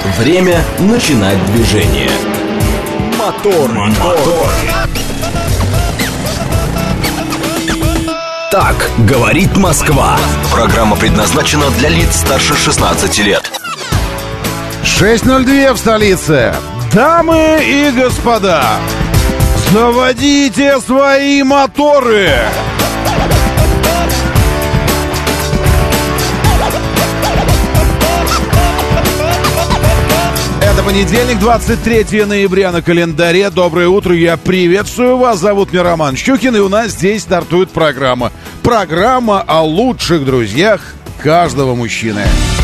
Время начинать движение. Мотор. Так говорит Москва. Программа предназначена для лиц старше 16 лет. 6:02 в столице. Дамы и господа, заводите свои моторы. Это понедельник, 23 ноября на календаре. Доброе утро, я приветствую вас. Зовут меня Роман Щукин, и у нас здесь стартует программа. Программа о лучших друзьях каждого мужчины.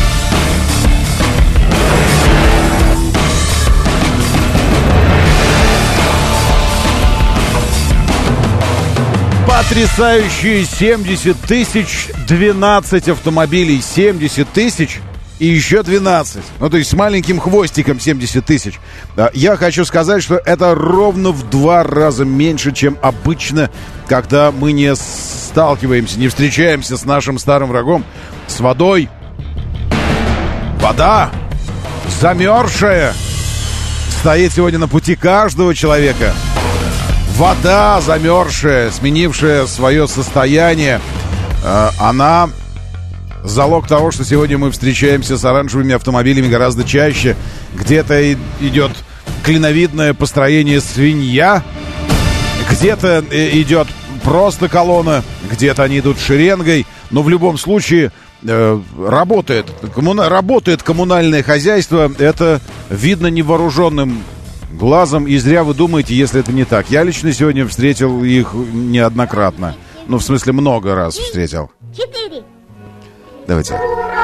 Потрясающие 70 тысяч, 12 автомобилей, 70 тысяч и еще 12. Ну, то есть с маленьким хвостиком 70 тысяч. Я хочу сказать, что это ровно в 2 раза меньше, чем обычно, когда мы не сталкиваемся, не встречаемся с нашим старым врагом, с водой. Вода, замерзшая, стоит сегодня на пути каждого человека. Вода замерзшая, сменившая свое состояние, она залог того, что сегодня мы встречаемся с оранжевыми автомобилями гораздо чаще. Где-то идет клиновидное построение свинья, где-то идет просто колонна, где-то они идут шеренгой. Но в любом случае работает коммунальное хозяйство. Это видно невооруженным глазом, и зря вы думаете, если это не так. Я лично сегодня встретил их неоднократно. Ну, в смысле, много раз встретил. 4. Давайте.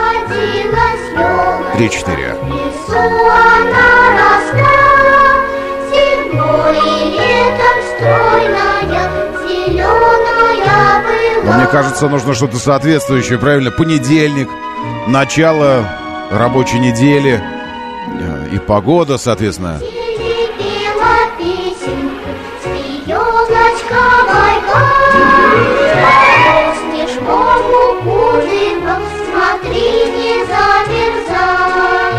3-4. Но мне кажется, нужно что-то соответствующее, правильно? Понедельник, начало рабочей недели и погода, соответственно. Смотри, не замерзай.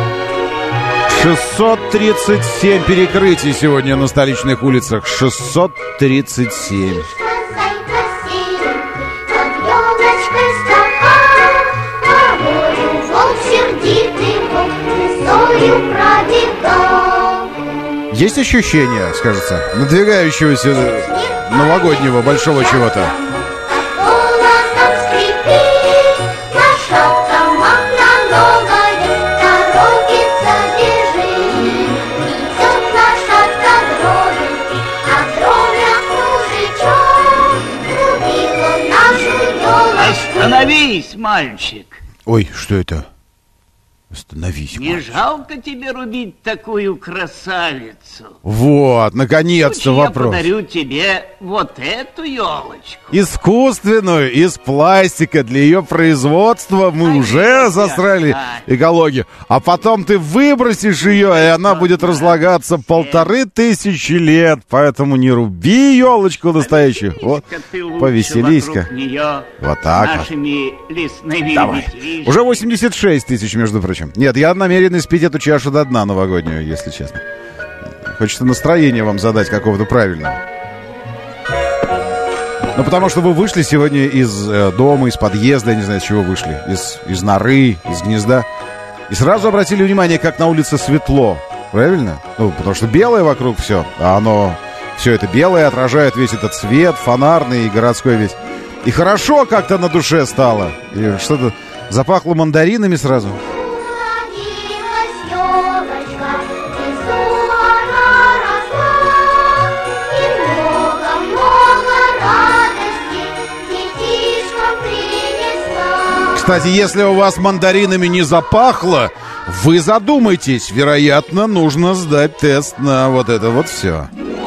637 перекрытий сегодня на столичных улицах. 637. Есть ощущение, скажется, надвигающегося новогоднего большого чего-то? Остановись, мальчик. Ой, что это? Остановись, Не мальчик. жалко тебе рубить такую красавицу? Вот, наконец-то вопрос. Я подарю тебе вот эту елочку. Искусственную, из пластика. Для ее производства мы уже засрали экологию. А потом ты выбросишь ее, и она будет разлагаться 1500 лет. Поэтому не руби елочку настоящую. Вот, повеселись-ка. Вот так вот. Давай. Уже 86 тысяч, между прочим. Нет, я намерен испить эту чашу до дна новогоднюю, если честно. Хочется настроение вам задать какого-то правильного. Ну, потому что вы вышли сегодня из дома, из подъезда, я не знаю, с чего вышли. Из норы, из гнезда. И сразу обратили внимание, как на улице светло. Правильно? Ну, потому что белое вокруг все. А оно, все это белое, отражает весь этот свет, фонарный и городской весь. И хорошо как-то на душе стало. И что-то запахло мандаринами сразу. Кстати, если у вас мандаринами не запахло, вы задумайтесь. Вероятно, нужно сдать тест на вот это вот все.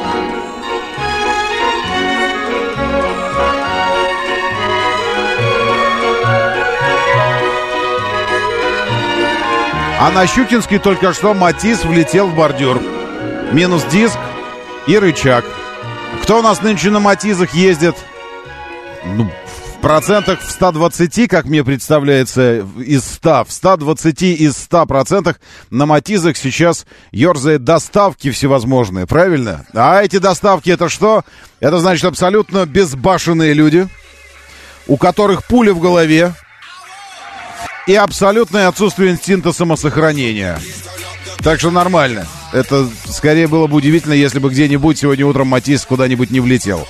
А на Щукинский только что Матис влетел в бордюр. Минус диск и рычаг. Кто у нас нынче на Матизах ездит? Ну, в процентах в 120, как мне представляется, из 100. В 120 из 100% на Матизах сейчас ерзает доставки всевозможные, правильно? А эти доставки это что? Это значит абсолютно безбашенные люди, у которых пуля в голове и абсолютное отсутствие инстинкта самосохранения. Так что нормально. Это скорее было бы удивительно, если бы где-нибудь сегодня утром Матис куда-нибудь не влетел.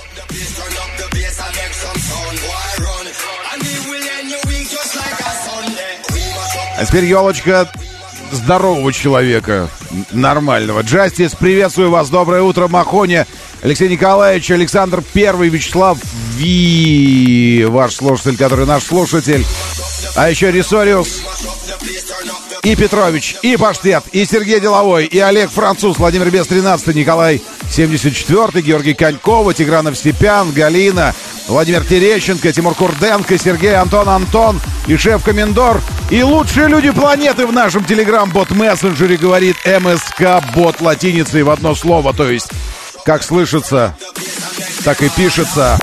А теперь елочка здорового человека, нормального. Джастис, приветствую вас, доброе утро, Махоня, Алексей Николаевич, Александр Первый, Вячеслав Ви, ваш слушатель, который наш слушатель, а еще Рисориус, и Петрович, и Паштет, и Сергей Деловой, и Олег Француз, Владимир Бес 13, Николай 74, Георгий Конькова, Тигранов Степян, Галина, Владимир Терещенко, Тимур Курденко, Сергей Антон и шеф-комендор, и лучшие люди планеты в нашем телеграм-бот-мессенджере, говорит МСК-бот латиницей в одно слово, то есть как слышится, так и пишется.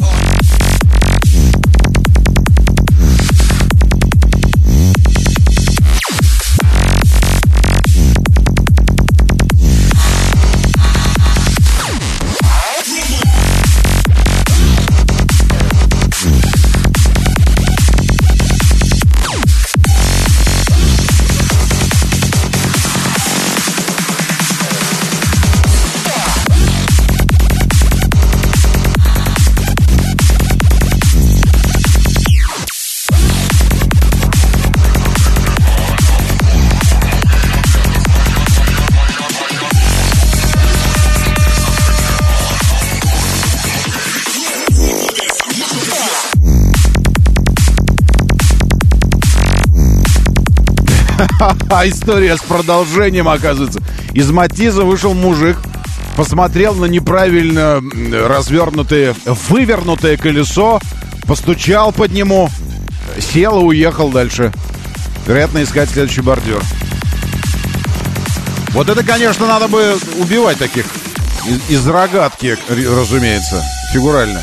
А история с продолжением, оказывается. Из Матиза вышел мужик, посмотрел на неправильно вывернутое колесо, постучал под нему, сел и уехал дальше. Вероятно, искать следующий бордюр. Вот это, конечно, надо бы убивать таких из рогатки, разумеется, фигурально.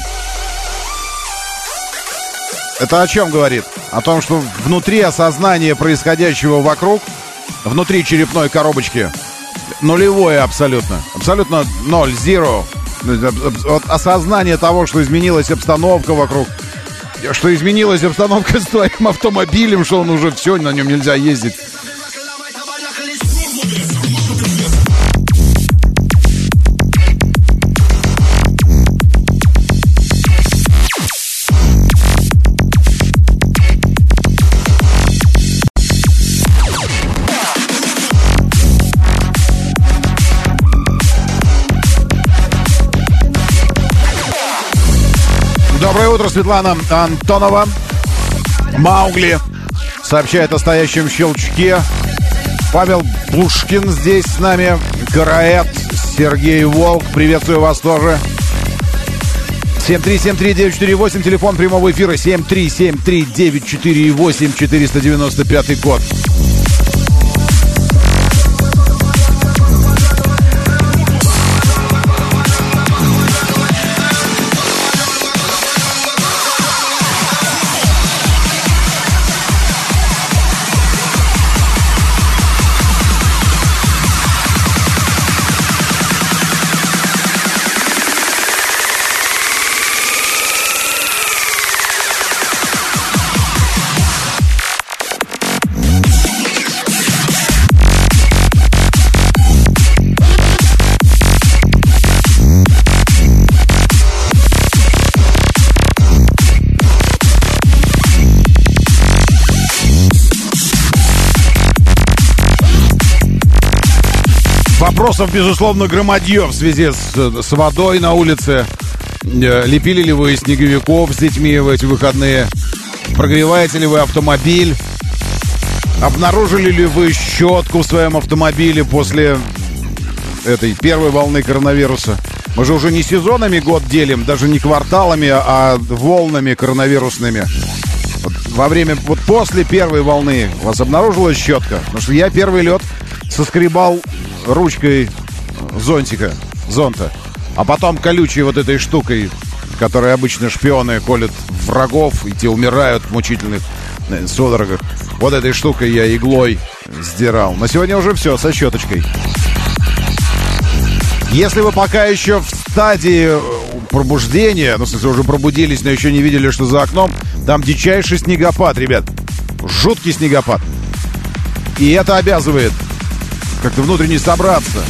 Это о чем говорит? О том, что внутри осознания происходящего вокруг, внутри черепной коробочки, нулевое абсолютно. Абсолютно ноль, zero. Осознание того, что изменилась обстановка вокруг, что изменилась обстановка с твоим автомобилем, что он уже все, на нем нельзя ездить. Доброе утро, Светлана Антонова. Маугли сообщает о стоящем щелчке. Павел Пушкин здесь с нами. Караэт, Сергей Волк, приветствую вас тоже. 7373948, телефон прямого эфира 7373948, 495 код. Вопросов, безусловно, громадье в связи с водой на улице. Лепили ли вы снеговиков с детьми в эти выходные? Прогреваете ли вы автомобиль? Обнаружили ли вы щетку в своем автомобиле после этой первой волны коронавируса? Мы же уже не сезонами год делим, даже не кварталами, а волнами коронавирусными. Вот после первой волны у вас обнаружилась щетка? Потому что я первый лед соскребал ручкой зонта, а потом колючей вот этой штукой которые обычно шпионы колют врагов, и те умирают в мучительных судорогах. Вот этой штукой я иглой сдирал. На сегодня уже все, со щеточкой. Если вы пока еще в стадии пробуждения, ну, в смысле, уже пробудились, но еще не видели, что за окном, там дичайший снегопад, ребят. Жуткий снегопад. И это обязывает как-то внутренне собраться.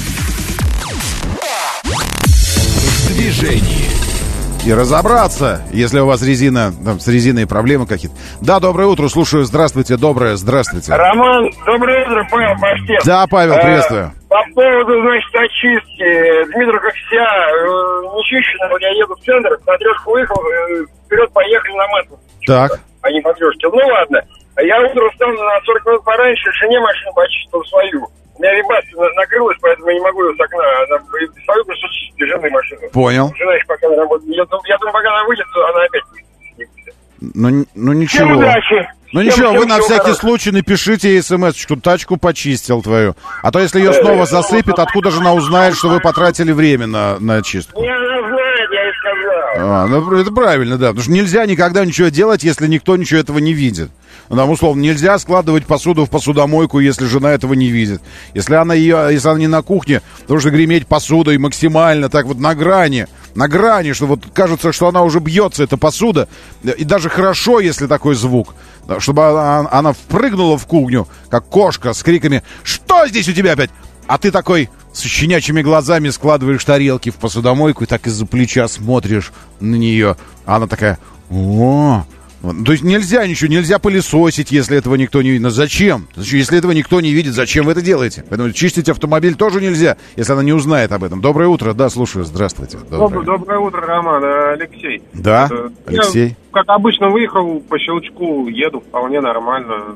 В движении. И разобраться, если у вас резина, там, с резиной проблемы какие-то. Да, доброе утро, слушаю. Здравствуйте, доброе, здравствуйте. Роман, доброе утро, Павел Паштет. Да, Павел, приветствую. По поводу, значит, очистки. Дмитровка вся нечищенная. Вот я еду в центр, на трешку выехал, вперед поехали на Мэтт. Так. А не по трешке. Ну ладно. Я утром встал на 40 минут пораньше, жене машину почистил свою. У меня вибас накрылась, поэтому я не могу ее с окна. Она свою просто чистит, жены машину. Понял. Жена еще пока работает. Я думаю, пока она выйдет, она опять выйдет. Ну ничего. Всем удачи. Ну ничего, вы на всякий случай напишите смс-очку, тачку почистил твою. А то если ее снова засыпет, откуда же она узнает, что вы потратили время на чистку? Не, она знает, я ей сказал. Ну это правильно, да. Потому что нельзя никогда ничего делать, если никто ничего этого не видит. Ну, там, условно, нельзя складывать посуду в посудомойку, если жена этого не видит. Если она не на кухне, то нужно греметь посудой максимально, так вот на грани, что вот кажется, что она уже бьется, эта посуда. И даже хорошо, если такой звук, чтобы она впрыгнула в кухню, как кошка, с криками «Что здесь у тебя опять?» А ты такой с щенячьими глазами складываешь тарелки в посудомойку и так из-за плеча смотришь на нее. А она такая «О!» То есть нельзя пылесосить, если этого никто не видит. Но зачем? Если этого никто не видит, зачем вы это делаете? Поэтому чистить автомобиль тоже нельзя, если она не узнает об этом. Доброе утро, да, слушаю, здравствуйте. Доброе утро, Роман, Алексей. Да, Алексей. Я, как обычно, выехал по щелчку, еду вполне нормально.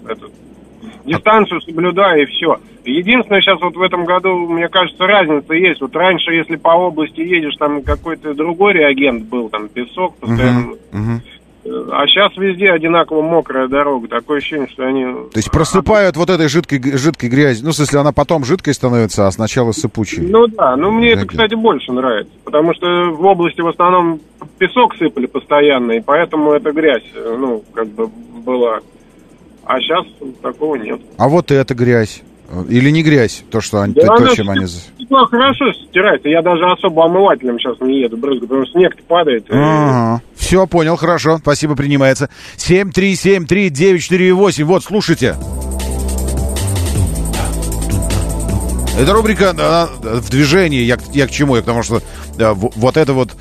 Дистанцию соблюдаю и все. Единственное, сейчас вот в этом году, мне кажется, разница есть. Вот раньше, если по области едешь, там какой-то другой реагент был, там песок постоянно. А сейчас везде одинаково мокрая дорога. Такое ощущение, что они... То есть просыпают вот этой жидкой грязью. Ну, в смысле, она потом жидкой становится, а сначала сыпучей. Ну да, мне это, кстати, больше нравится. Потому что в области в основном песок сыпали постоянно, и поэтому эта грязь, была. А сейчас такого нет. А вот и эта грязь. Или не грязь, то, что они, чем они... Хорошо стирается. Я даже особо омывателем сейчас не еду, потому что снег-то падает. Все, понял, хорошо. Спасибо, принимается. 7373948. Вот, слушайте. Эта рубрика в движении. Я к чему? Я к тому, что вот это вот...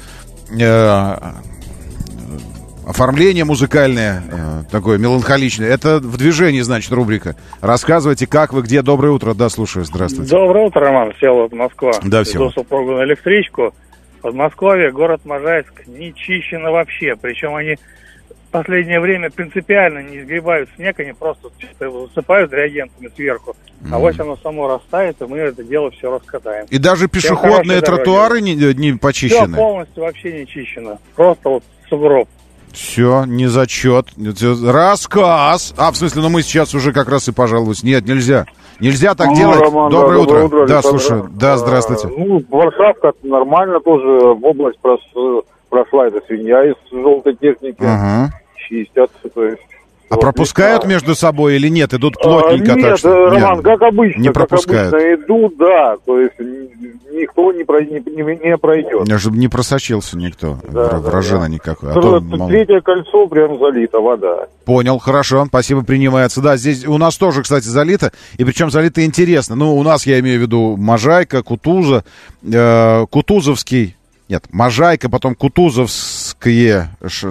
оформление музыкальное, такое меланхоличное. Это в движении, значит, рубрика. Рассказывайте, как вы, где. Доброе утро. Да, слушаю. Здравствуйте. Доброе утро, Роман. Сел Москва. Да, все. Иду супругу на электричку. Подмосковье, город Можайск, не чищено вообще. Причем они в последнее время принципиально не сгребают снег, они просто высыпают реагентами сверху. А вот оно само растает, и мы это дело все раскатаем. И даже пешеходные тротуары не почищены? Все полностью вообще не чищено. Просто вот сугроб. Все, не зачет. Рассказ. В смысле, мы сейчас уже как раз и пожалуйся. Нет, нельзя. Нельзя так делать. Роман, доброе утро. Да, Александр. слушаю. Да, здравствуйте. Варшавка нормально тоже в область прошла эта свинья из желтой техники. Чистят, то есть. А пропускают между собой или нет? Идут плотненько? Нет, так что... Роман, нет, как обычно. не пропускают. Как обычно идут, да. То есть никто не пройдет. Чтобы не просочился никто. Вражина никакой. Третье кольцо прям залито, вода. Понял, хорошо, спасибо, принимается. Да, здесь у нас тоже, кстати, залито. И причем залито интересно. Ну, у нас, я имею в виду, Можайка, Кутуза, Кутузовский. Нет, Можайка, потом Кутузовский.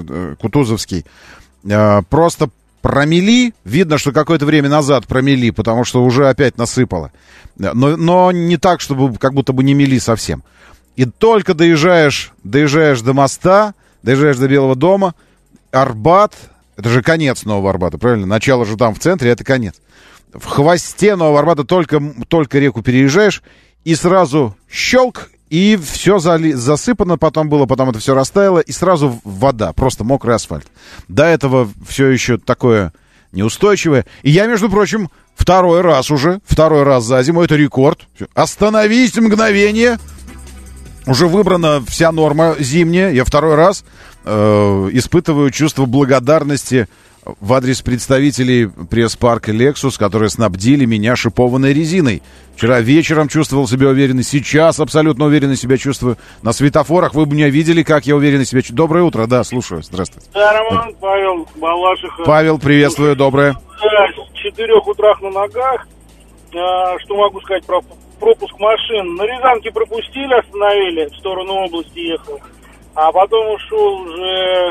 Просто промели, видно, что какое-то время назад промели, потому что уже опять насыпало. Но не так, чтобы как будто бы не мели совсем. И только доезжаешь до моста, доезжаешь до Белого дома, Арбат, это же конец Нового Арбата, правильно? Начало же там в центре, это конец. В хвосте Нового Арбата только реку переезжаешь, и сразу щелк, и все засыпано потом было, потом это все растаяло, и сразу вода, просто мокрый асфальт. До этого все еще такое неустойчивое. И я, между прочим, второй раз за зиму, это рекорд. Остановись мгновение. Уже выбрана вся норма зимняя. Я второй раз испытываю чувство благодарности в адрес представителей пресс-парка «Лексус», которые снабдили меня шипованной резиной. Вчера вечером чувствовал себя уверенно, сейчас абсолютно уверенно себя чувствую. На светофорах вы бы меня видели, как я уверенно себя чувствую. Доброе утро, да, слушаю, здравствуйте. Да, Роман, Павел Балашиха. Павел, приветствую, доброе. С 4 утра на ногах. Что могу сказать про пропуск машин? На Рязанке пропустили, остановили, в сторону области ехал. А потом ушел уже...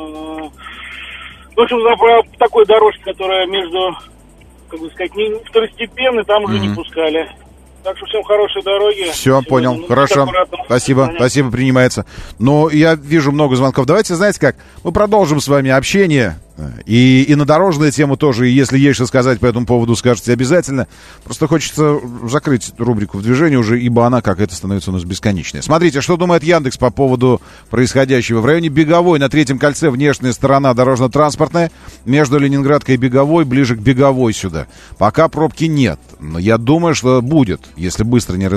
В общем, по такой дорожке, которая между, как бы сказать, не второстепенной, там уже не пускали. Так что всем хорошей дороги. Все, понял, хорошо. Спасибо, спасибо, принимается. Но я вижу много звонков. Давайте, знаете как, мы продолжим с вами общение. И на дорожную тему тоже. И если есть что сказать по этому поводу, скажете обязательно. Просто хочется закрыть рубрику в движении уже, ибо она как-то становится у нас бесконечной. Смотрите, что думает Яндекс по поводу происходящего. В районе Беговой на Третьем кольце внешняя сторона дорожно-транспортная. Между Ленинградкой и Беговой, ближе к Беговой сюда. Пока пробки нет. Но я думаю, что будет. Если быстро не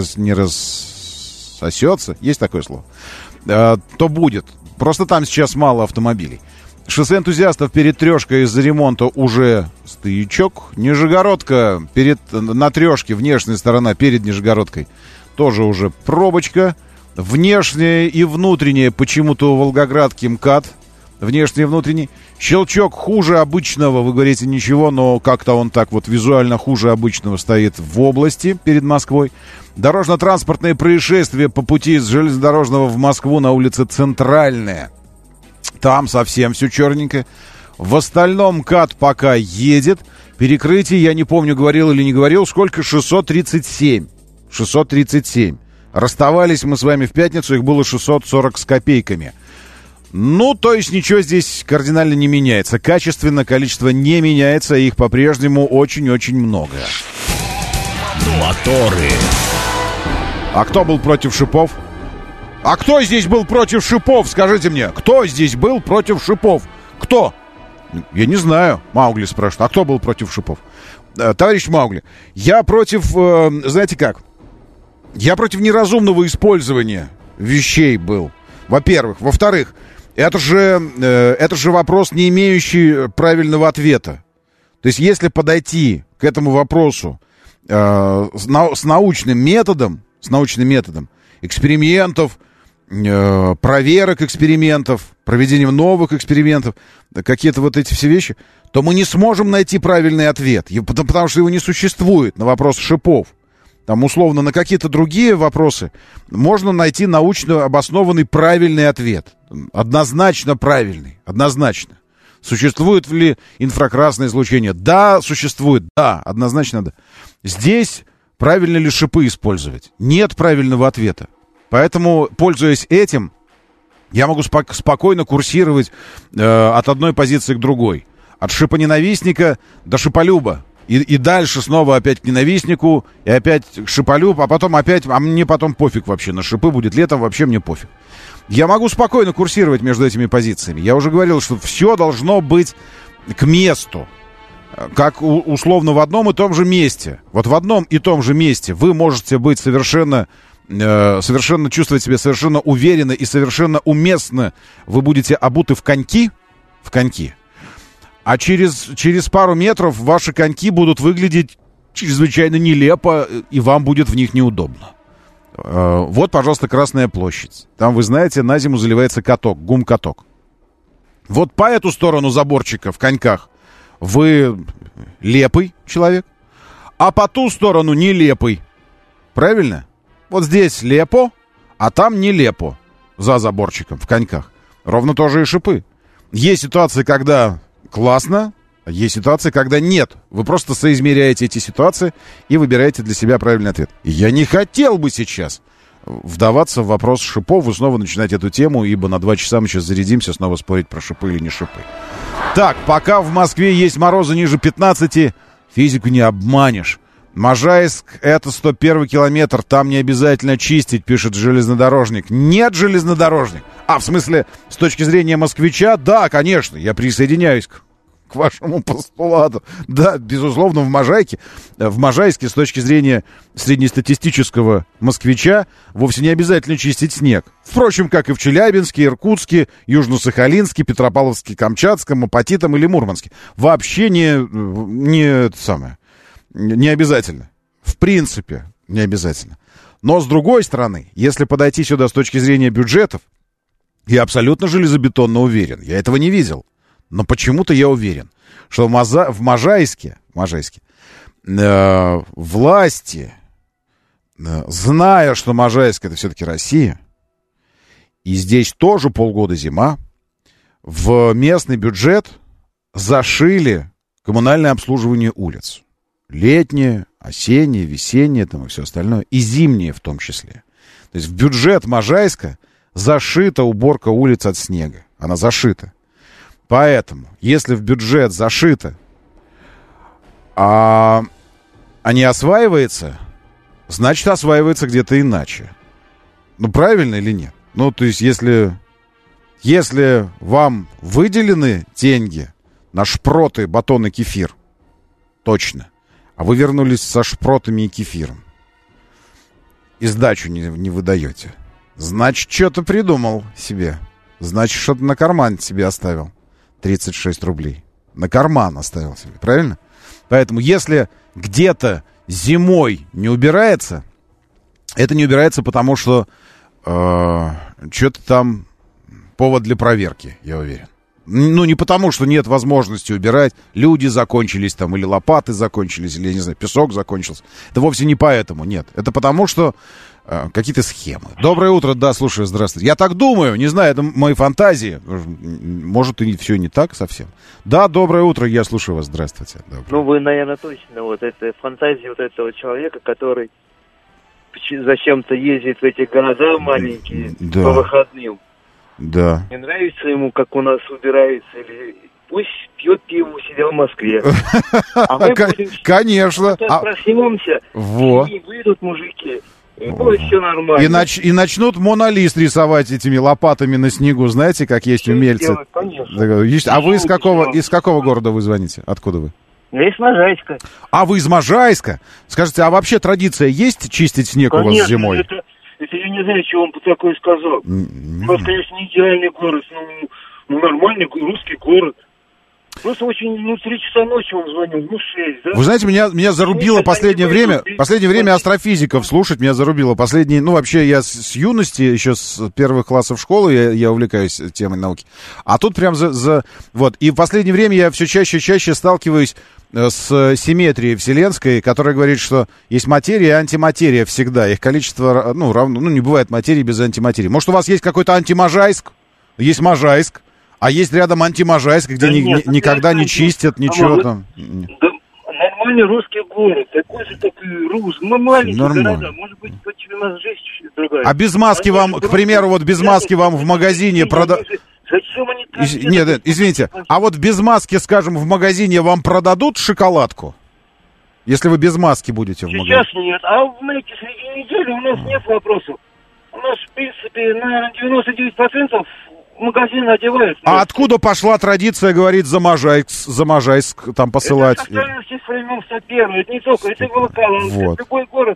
рассосется, есть такое слово, то будет. Просто там сейчас мало автомобилей. Шоссе энтузиастов перед Трешкой из-за ремонта уже стычок. Нижегородка на Трешке, внешняя сторона перед Нижегородкой, тоже уже пробочка. Внешняя и внутренняя почему-то у Волгоградки МКАД. Внешний и внутренний. Щелчок хуже обычного, вы говорите ничего, но как-то он так вот визуально хуже обычного стоит в области перед Москвой. Дорожно-транспортные происшествия по пути из железнодорожного в Москву на улице Центральная. Там совсем все черненько. В остальном МКАД пока едет. Перекрытие, я не помню, говорил или не говорил, сколько? 637. 637. Расставались мы с вами в пятницу, их было 640 с копейками. Ну, то есть ничего здесь кардинально не меняется. Качественно количество не меняется, их по-прежнему очень-очень много. Моторы. А кто был против шипов? А кто здесь был против шипов, скажите мне? Кто здесь был против шипов? Кто? Я не знаю, Маугли спрашивает. А кто был против шипов? Товарищ Маугли, я против, знаете как? Я против неразумного использования вещей был, во-первых. Во-вторых, это же вопрос, не имеющий правильного ответа. То есть если подойти к этому вопросу с научным методом, экспериментов, проверок экспериментов, проведением новых экспериментов, какие-то вот эти все вещи, то мы не сможем найти правильный ответ, потому что его не существует на вопрос шипов. Там, условно, на какие-то другие вопросы можно найти научно обоснованный правильный ответ. Однозначно правильный, однозначно. Существует ли инфракрасное излучение? Да, существует, да, однозначно да. Здесь правильно ли шипы использовать? Нет правильного ответа. Поэтому, пользуясь этим, я могу спокойно курсировать от одной позиции к другой. От шипоненавистника до шиполюба. И дальше снова опять к ненавистнику, и опять к шиполюбу, а потом опять, а мне потом пофиг вообще, на шипы будет летом, вообще мне пофиг. Я могу спокойно курсировать между этими позициями. Я уже говорил, что все должно быть к месту. Как условно в одном и том же месте. Вот в одном и том же месте вы можете быть совершенно чувствовать себя совершенно уверенно и совершенно уместно. Вы будете обуты в коньки, а через пару метров ваши коньки будут выглядеть чрезвычайно нелепо, и вам будет в них неудобно. Вот, пожалуйста, Красная площадь. Там, вы знаете, на зиму заливается каток, гум-каток. Вот по эту сторону заборчика в коньках вы лепый человек, а по ту сторону нелепый. Правильно? Вот здесь лепо, а там нелепо. За заборчиком, в коньках. Ровно тоже и шипы. Есть ситуации, когда классно, а есть ситуации, когда нет. Вы просто соизмеряете эти ситуации и выбираете для себя правильный ответ. Я не хотел бы сейчас вдаваться в вопрос шипов и снова начинать эту тему, ибо на 2 часа мы сейчас зарядимся, снова спорить про шипы или не шипы. Так, пока в Москве есть морозы ниже 15, физику не обманешь. Можайск — это 101 километр, там не обязательно чистить, пишет железнодорожник. Нет, железнодорожник. А, в смысле, с точки зрения москвича, да, конечно, я присоединяюсь к к вашему постулату. Да, безусловно, в Можайске, с точки зрения среднестатистического москвича, вовсе не обязательно чистить снег. Впрочем, как и в Челябинске, Иркутске, Южно-Сахалинске, Петропавловске, Камчатском, Апатитам или Мурманске. Вообще не обязательно. В принципе, не обязательно. Но, с другой стороны, если подойти сюда с точки зрения бюджетов, я абсолютно железобетонно уверен. Я этого не видел. Но почему-то я уверен, что в Можайске власти, зная, что Можайск — это все-таки Россия, и здесь тоже полгода зима, в местный бюджет зашили коммунальное обслуживание улиц. Летнее, осеннее, весеннее там и все остальное. И зимнее в том числе. То есть в бюджет Можайска зашита уборка улиц от снега. Она зашита. Поэтому, если в бюджет зашито, а не осваивается, значит, осваивается где-то иначе. Ну, правильно или нет? Ну, то есть, если вам выделены деньги на шпроты, батон и кефир, точно, а вы вернулись со шпротами и кефиром, и сдачу не выдаете, значит, что-то придумал себе. Значит, что-то на карман себе оставил. 36 рублей. На карман оставил себе, правильно? Поэтому, если где-то зимой не убирается, это не убирается, потому что что-то там повод для проверки, я уверен. Ну, не потому, что нет возможности убирать, люди закончились там, или лопаты закончились, или, я не знаю, песок закончился. Это вовсе не поэтому, нет. Это потому, что какие-то схемы. Доброе утро, да, слушаю, здравствуйте. Я так думаю, не знаю, это мои фантазии. Может, и все не так совсем. Да, доброе утро, я слушаю вас, здравствуйте. Доброе. Ну, вы, наверное, точно, вот это фантазия вот этого человека, который зачем-то ездит в эти города маленькие, да, по выходным. Да. Не нравится ему, как у нас убирается, или пусть пьет пиво, сидел в Москве. А мы будем... Конечно. Проснимемся, вот. И выйдут мужики, и будет все нормально. И начнут монолист рисовать этими лопатами на снегу, знаете, как есть умельцы. Делать, конечно. А вы из какого города вы звоните? Откуда вы? Я из Можайска. А вы из Можайска? Скажите, а вообще традиция есть чистить снег, конечно, у вас зимой? Это я не знаю, чего он такое сказал. Просто, конечно, не идеальный город, ну нормальный русский город. Просто очень, 3 часа ночи он звонил, 6, да? Вы знаете, меня зарубило последнее время астрофизиков слушать, меня зарубило вообще я с юности, еще с первых классов школы я увлекаюсь темой науки. А тут прям вот, и в последнее время я все чаще и чаще сталкиваюсь с симметрией вселенской, которая говорит, что есть материя и антиматерия всегда. Их количество, равно, не бывает материи без антиматерии. Может, у вас есть какой-то антиможайск? Есть Можайск, а есть рядом антиможайск, где никогда не чистят ничего там. Да, нормальный русский город, такой же, как и русский. Мы маленькие города, может быть, у нас жизнь другая. А без маски вам, к примеру, вот без маски вам в магазине продают... Зачем они... Нет, извините, а вот без маски, скажем, в магазине вам продадут шоколадку? Если вы без маски будете в магазине? Сейчас нет, а знаете, среди недели у нас нет вопросов. У нас, в принципе, на 99% магазины одевают. А откуда пошла традиция, говорит, за Можайск там посылать? Это остальности с времен 101, это не только, это Волоколамск, вот. Любой город,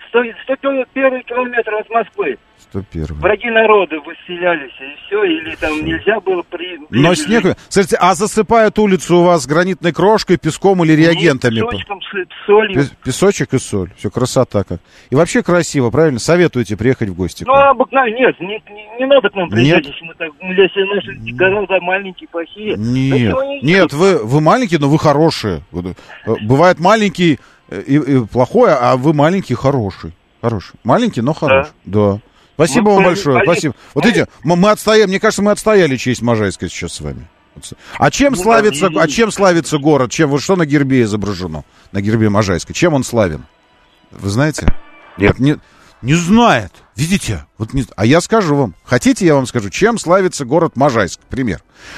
101 километр от Москвы. 101. Враги народа выселялись, и все, или там нельзя было Но снег... Смотрите, а засыпают улицу у вас гранитной крошкой, песком или реагентами? Песочком, солью. Песочек и соль, все, красота как. И вообще красиво, правильно? Советуете приехать в гости? Нет, не надо к нам приезжать, если наши города маленькие, плохие. Нет, вы маленькие, но вы хорошие. Бывает маленький и плохой, а вы маленький хороший. Маленький, но хороший, да. Спасибо вам большое, спасибо. Вот видите, мы отстояли, мне кажется, мы отстояли честь Можайска сейчас с вами. А чем славится город? Что на гербе изображено? На гербе Можайска. Чем он славен? Вы знаете? Нет. Не знает. Видите? А я скажу вам. Хотите, я вам скажу, чем славится город Можайск? Пример.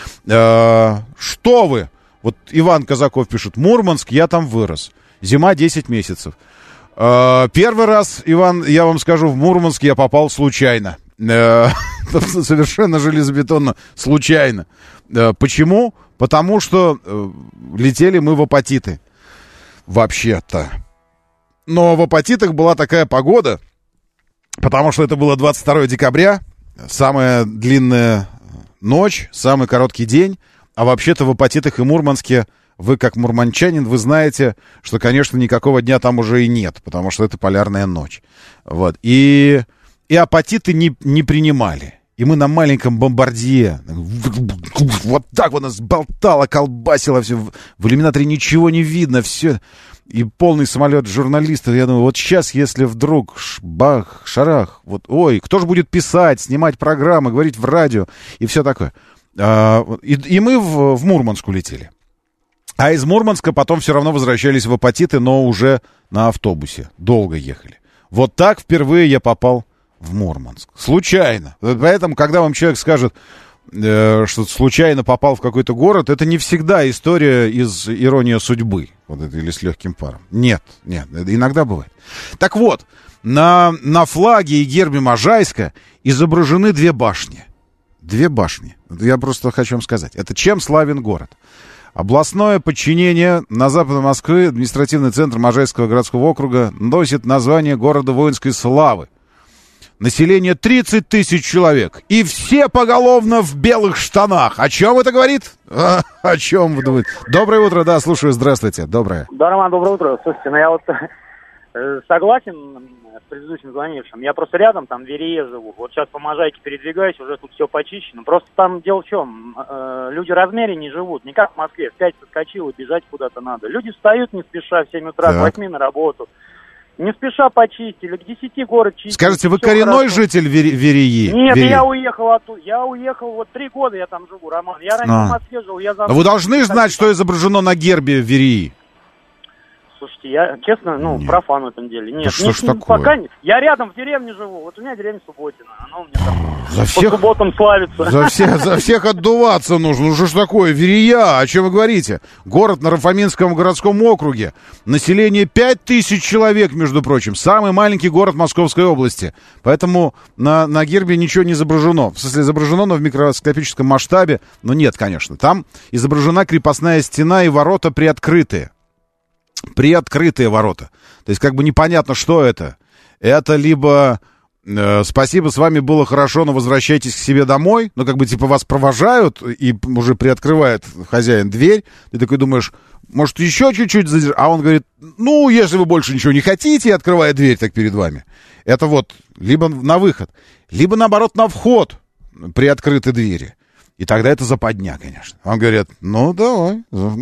Что вы? Вот Иван Казаков пишет. Мурманск, я там вырос. Зима 10 месяцев. Первый раз, Иван, я вам скажу, в Мурманск я попал случайно. Совершенно железобетонно, случайно. Почему? Потому что летели мы в Апатиты. Вообще-то. Но в Апатитах была такая погода, потому что это было 22 декабря, самая длинная ночь, самый короткий день. А вообще-то в Апатитах и Мурманске, вы как мурманчанин, вы знаете, что, конечно, никакого дня там уже и нет, потому что это полярная ночь. Вот. И Апатиты не принимали. И мы на маленьком бомбардье, вот так вот нас болтало, колбасило все, в иллюминаторе ничего не видно, все. И полный самолет журналистов. Я думаю, вот сейчас, если вдруг бах, шарах, вот, ой, кто же будет писать, снимать программы, говорить в радио и все такое. И мы в Мурманск улетели. А из Мурманска потом все равно возвращались в Апатиты, но уже на автобусе. Долго ехали. Вот так впервые я попал в Мурманск. Случайно. Поэтому, когда вам человек скажет, что случайно попал в какой-то город, это не всегда история из «Ирония судьбы». Вот это, или «С легким паром». Нет, иногда бывает. Так вот, на флаге и гербе Можайска изображены две башни. Две башни. Я просто хочу вам сказать. Это чем славен город? Областное подчинение на западе Москвы, административный центр Можайского городского округа, носит название города воинской славы. Население 30 тысяч человек. И все поголовно в белых штанах. О чем это говорит? О чем вы думаете? Доброе утро, да, слушаю, здравствуйте. Доброе. Да, Роман, доброе утро. Слушайте, я вот согласен с предыдущим звонившим. Я просто рядом, там, в Верее живу. Вот сейчас по Можайке передвигаюсь, уже тут все почищено. Просто там дело в чем? Люди размереннее живут. Не как в Москве. В 5 соскочил и бежать куда-то надо. Люди встают не спеша в 7 утра, к 8 на работу. Не спеша почистили, к 10 город чистили. Скажите, вы коренной житель Вереи? Нет, я уехал оттуда. Я уехал, вот 3 года я там живу, Роман. Я раньше в Москве жил. Но вы должны знать, что изображено на гербе Вереи. Слушайте, я, честно, профан в этом деле. Нет, что ж такое? Пока нет. Я рядом в деревне живу. Вот у меня деревня Субботина. Она у меня там по субботам славится. За всех отдуваться нужно. Ну что ж такое? Верея, о чем вы говорите? Город на Рафаминском городском округе. Население 5000 человек, между прочим. Самый маленький город Московской области. Поэтому на гербе ничего не изображено. В смысле, изображено, но в микроскопическом масштабе. Но нет, конечно. Там изображена крепостная стена и ворота приоткрытые. Приоткрытые ворота. То есть как бы непонятно, что это. Это либо спасибо, с вами было хорошо, но возвращайтесь к себе домой. Ну, как бы типа вас провожают, и уже приоткрывает хозяин дверь. Ты такой думаешь, может, еще чуть-чуть задержать? А он говорит, ну, если вы больше ничего не хотите, и открывает дверь так перед вами. Это вот либо на выход, либо, наоборот, на вход приоткрыты двери. И тогда это западня, конечно. Он говорит, ну, давай.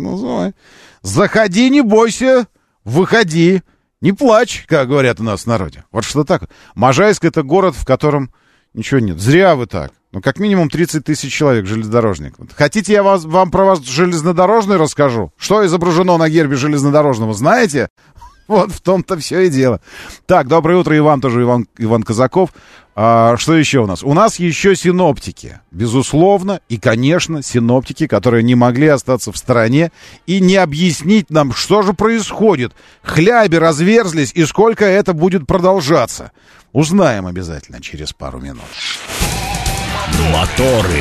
Заходи, не бойся, выходи. Не плачь, как говорят у нас в народе. Вот что так. Можайск — это город, в котором ничего нет. Зря вы так. Ну, как минимум 30 тысяч человек железнодорожник. Хотите, я вам про вас железнодорожный расскажу? Что изображено на гербе железнодорожного, знаете? Вот в том-то все и дело. Так, доброе утро и вам тоже, Иван Казаков. Что еще у нас? У нас еще синоптики, безусловно, и, конечно, синоптики, которые не могли остаться в стороне и не объяснить нам, что же происходит. Хляби разверзлись, и сколько это будет продолжаться. Узнаем обязательно через пару минут. Моторы.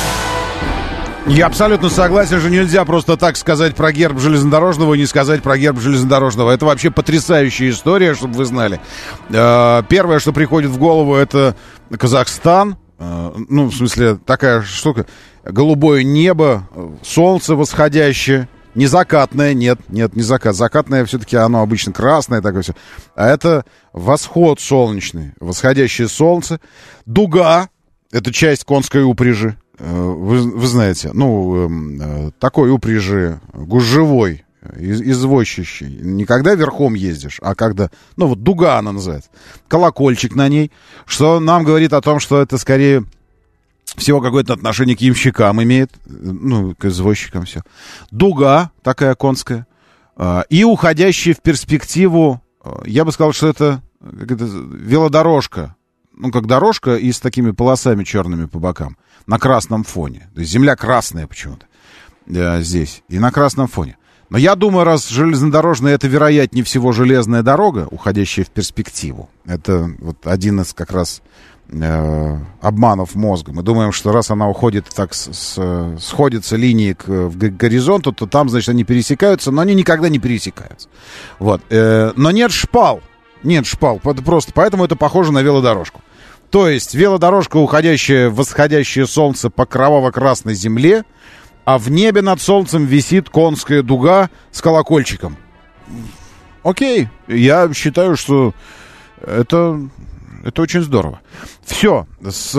Я абсолютно согласен, что нельзя просто так сказать про герб железнодорожного и не сказать про герб железнодорожного. Это вообще потрясающая история, чтобы вы знали. Первое, что приходит в голову, это Казахстан. Ну, в смысле, такая штука. Голубое небо, солнце восходящее. Не закатное, нет, не закат. Закатное все-таки оно обычно красное, такое все. А это восход солнечный, восходящее солнце. Дуга, это часть конской упряжи. Вы знаете, такой упряжи гужевой, извозчищей. Не когда верхом ездишь, а когда, вот дуга она называется. Колокольчик на ней, что нам говорит о том, что это скорее всего какое-то отношение к ямщикам имеет, к извозчикам все. Дуга такая конская, и уходящая в перспективу, я бы сказал, что это велодорожка. Как дорожка и с такими полосами черными по бокам. На красном фоне. То есть земля красная почему-то здесь. И на красном фоне. Но я думаю, раз железнодорожная — это, вероятнее всего, железная дорога, уходящая в перспективу, это вот один из как раз обманов мозга. Мы думаем, что раз она уходит так, сходятся линии к горизонту, то там, значит, они пересекаются, но они никогда не пересекаются. Вот. Но нет шпал. Нет шпал. Просто поэтому это похоже на велодорожку. То есть велодорожка, уходящая в восходящее солнце по кроваво-красной земле, а в небе над солнцем висит конская дуга с колокольчиком. Окей. Я считаю, что это очень здорово. Все. С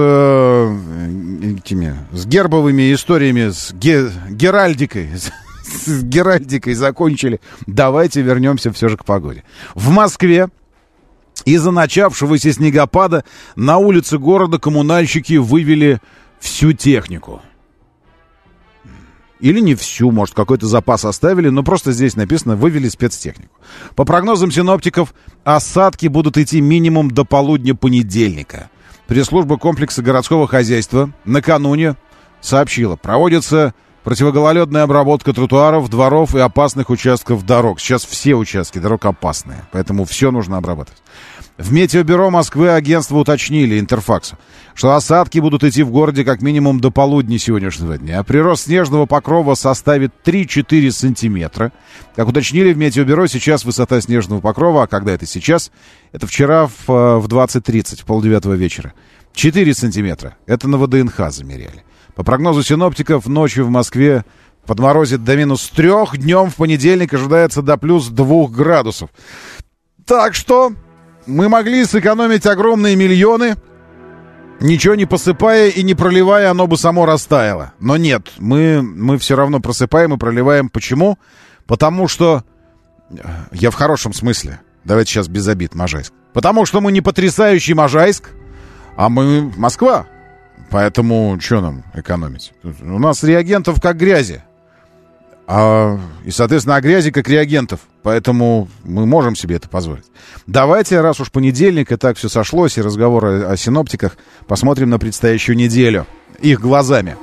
гербовыми историями, с геральдикой. С геральдикой закончили. Давайте вернемся все же к погоде. В Москве из-за начавшегося снегопада на улице города коммунальщики вывели всю технику. Или не всю, может, какой-то запас оставили, но просто здесь написано «вывели спецтехнику». По прогнозам синоптиков, осадки будут идти минимум до полудня понедельника. Пресс-служба комплекса городского хозяйства накануне сообщила, проводится противогололедная обработка тротуаров, дворов и опасных участков дорог. Сейчас все участки дорог опасные, поэтому все нужно обрабатывать. В Метеобюро Москвы агентство уточнили Интерфаксу, что осадки будут идти в городе как минимум до полудня сегодняшнего дня, а прирост снежного покрова составит 3-4 сантиметра. Как уточнили в Метеобюро, сейчас высота снежного покрова, а когда это сейчас? Это вчера в 20:30, в 8:30 вечера. 4 сантиметра. Это на ВДНХ замеряли. По прогнозу синоптиков, ночью в Москве подморозит до -3, днем в понедельник ожидается до +2 градусов. Так что мы могли сэкономить огромные миллионы, ничего не посыпая и не проливая, оно бы само растаяло. Но нет, мы все равно просыпаем и проливаем. Почему? Потому что... Я в хорошем смысле. Давайте сейчас без обид, Можайск. Потому что мы не потрясающий Можайск, а мы Москва. Поэтому что нам экономить? У нас реагентов как грязи. И, соответственно, грязи как реагентов. Поэтому мы можем себе это позволить. Давайте, раз уж понедельник, и так все сошлось, и разговоры о синоптиках, посмотрим на предстоящую неделю. Их глазами.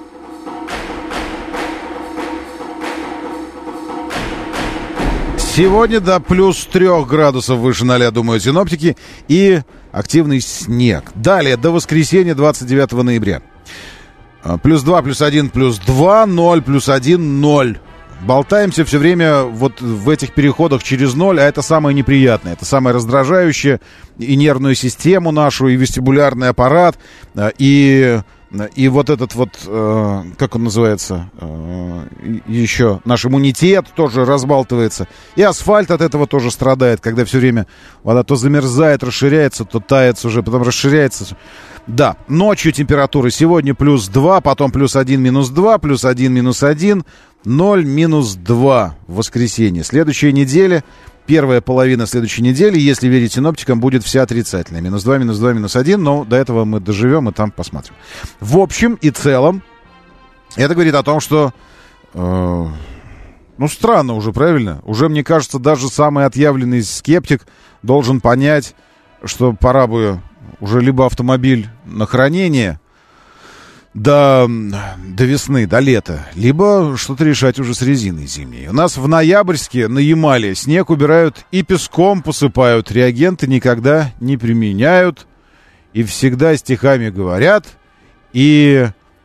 Сегодня до +3 градусов выше 0, думают синоптики, и активный снег. Далее, до воскресенья, 29 ноября. +2, +1, +2, 0, +1, 0. Болтаемся все время вот в этих переходах через 0, а это самое неприятное, это самое раздражающее и нервную систему нашу, и вестибулярный аппарат, и вот этот вот, как он называется, еще наш иммунитет тоже разбалтывается, и асфальт от этого тоже страдает, когда все время вода то замерзает, расширяется, то тает уже, потом расширяется. Да, ночью температура сегодня +2, потом +1, -2, +1, -1, 0, -2 в воскресенье. Следующая неделя, первая половина следующей недели, если верить синоптикам, будет вся отрицательная. -2, -2, -1, но до этого мы доживем и там посмотрим. В общем и целом, это говорит о том, что... странно уже, правильно? Уже, мне кажется, даже самый отъявленный скептик должен понять, что пора бы уже либо автомобиль на хранение до весны, до лета, либо что-то решать уже с резиной зимней. У нас в Ноябрьске на Ямале снег убирают и песком посыпают. Реагенты никогда не применяют. И всегда стихами говорят. И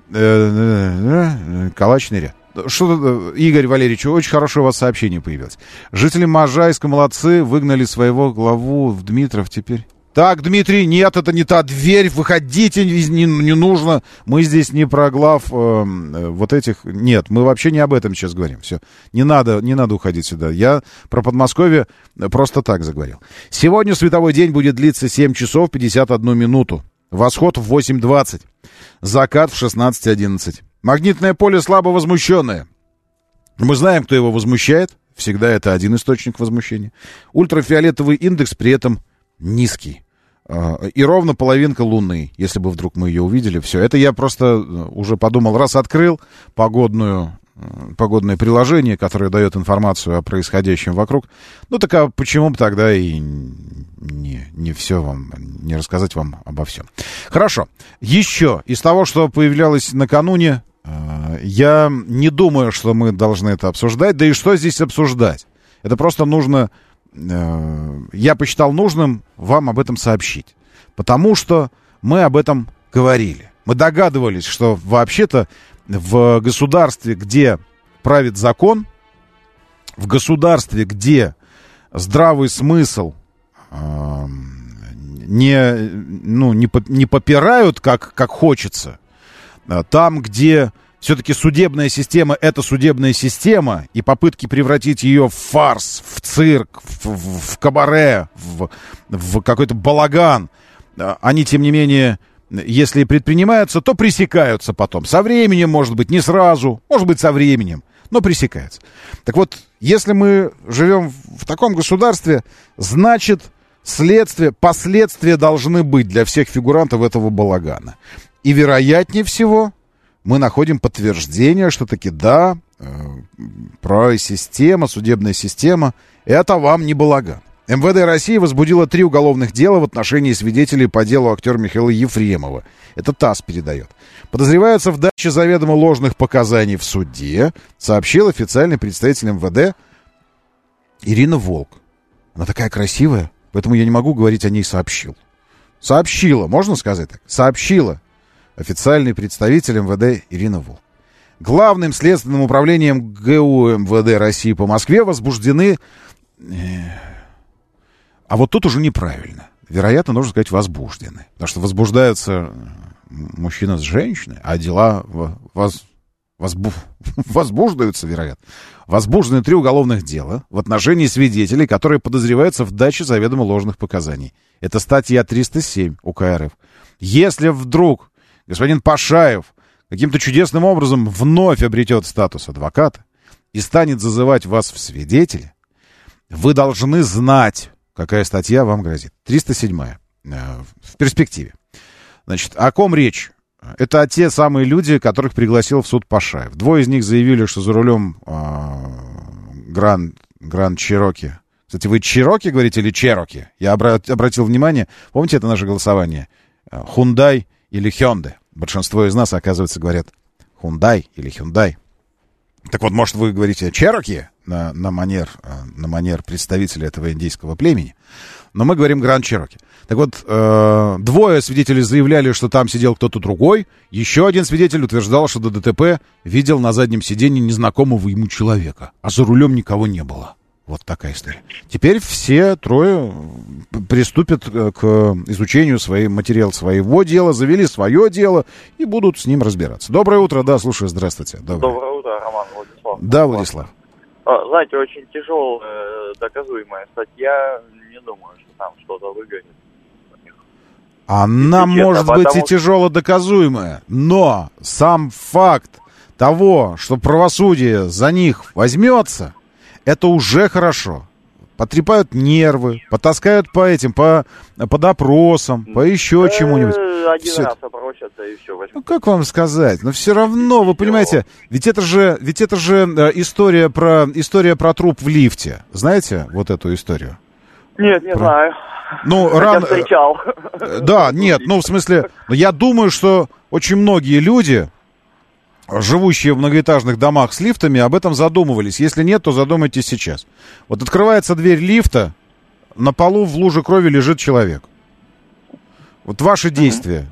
калачный ряд. Что-то, Игорь Валерьевич, очень хорошее у вас сообщение появилось. Жители Можайска молодцы, выгнали своего главу в Дмитров теперь. Так, Дмитрий, нет, это не та дверь, выходите, не нужно. Мы здесь не про глав вот этих... Нет, мы вообще не об этом сейчас говорим. Все, не надо уходить сюда. Я про Подмосковье просто так заговорил. Сегодня световой день будет длиться 7 часов 51 минуту. Восход в 8:20. Закат в 16:11. Магнитное поле слабо возмущенное. Мы знаем, кто его возмущает. Всегда это один источник возмущения. Ультрафиолетовый индекс при этом низкий. И ровно половинка Луны, если бы вдруг мы ее увидели. Все, это я просто уже подумал, раз открыл погодное приложение, которое дает информацию о происходящем вокруг, так а почему бы тогда и не все вам, не рассказать вам обо всем. Хорошо. Еще из того, что появлялось накануне, Я не думаю, что мы должны это обсуждать. Да и что здесь обсуждать? Это просто нужно... Я посчитал нужным вам об этом сообщить. Потому что мы об этом говорили. Мы догадывались, что вообще-то в государстве, где правит закон, в государстве, где здравый смысл не попирают, как хочется, там, где все-таки судебная система — это судебная система, и попытки превратить ее в фарс, в цирк, в кабаре, в какой-то балаган, они, тем не менее, если предпринимаются, то пресекаются потом. Со временем, может быть, не сразу, может быть, со временем, но пресекаются. Так вот, если мы живем в таком государстве, значит, последствия должны быть для всех фигурантов этого балагана. И, вероятнее всего, мы находим подтверждение, что таки да, правовая система, судебная система — это вам не балаган. МВД России возбудило 3 уголовных дела в отношении свидетелей по делу актера Михаила Ефремова. Это ТАСС передает. Подозреваются в даче заведомо ложных показаний в суде, сообщил официальный представитель МВД Ирина Волк. Она такая красивая, поэтому я не могу говорить о ней «сообщил». Сообщила, можно сказать так? Сообщила официальный представитель МВД Ирина Волк. Главным следственным управлением ГУ МВД России по Москве возбуждены... А вот тут уже неправильно. Вероятно, нужно сказать возбуждены. Потому что возбуждаются мужчина с женщиной, а дела возбуждаются, вероятно. Возбуждены 3 уголовных дела в отношении свидетелей, которые подозреваются в даче заведомо ложных показаний. Это статья 307 УК РФ. Если вдруг господин Пашаев каким-то чудесным образом вновь обретет статус адвоката и станет зазывать вас в свидетели, вы должны знать, какая статья вам грозит. 307-я. В перспективе. Значит, о ком речь? Это те самые люди, которых пригласил в суд Пашаев. 2 из них заявили, что за рулем Гранд Чироки. Кстати, вы Чироки говорите или Чероки? Я обратил внимание, помните, это наше голосование? Хундай или Hyundai. Большинство из нас, оказывается, говорят Хундай или Hyundai. Так вот, может, вы говорите Чероки на манер представителя этого индейского племени, но мы говорим Гранд Чироки. Так вот, 2 свидетелей заявляли, что там сидел кто-то другой. Еще один свидетель утверждал, что до ДТП видел на заднем сиденье незнакомого ему человека, а за рулем никого не было. Вот такая история. Теперь все 3 приступят к изучению материала своего дела, завели свое дело и будут с ним разбираться. Доброе утро, да, слушаю, здравствуйте. Доброе утро, Роман, Владислав. Да, Владислав. Знаете, очень тяжелая доказуемая статья, не думаю, что там что-то выгонит. Она может быть и тяжело доказуемая, но сам факт того, что правосудие за них возьмется, это уже хорошо. Потрепают нервы, потаскают по допросам, по еще чему-нибудь. Один раз опросятся и все. Ну, как вам сказать? Но все равно, вы понимаете, ведь это же история про труп в лифте. Знаете вот эту историю? Нет, не знаю. Ну, встречал. Да, нет, ну, в смысле, я думаю, что очень многие люди, живущие в многоэтажных домах с лифтами, об этом задумывались. Если нет, то задумайтесь сейчас. Вот открывается дверь лифта, на полу в луже крови лежит человек. Вот ваши действия.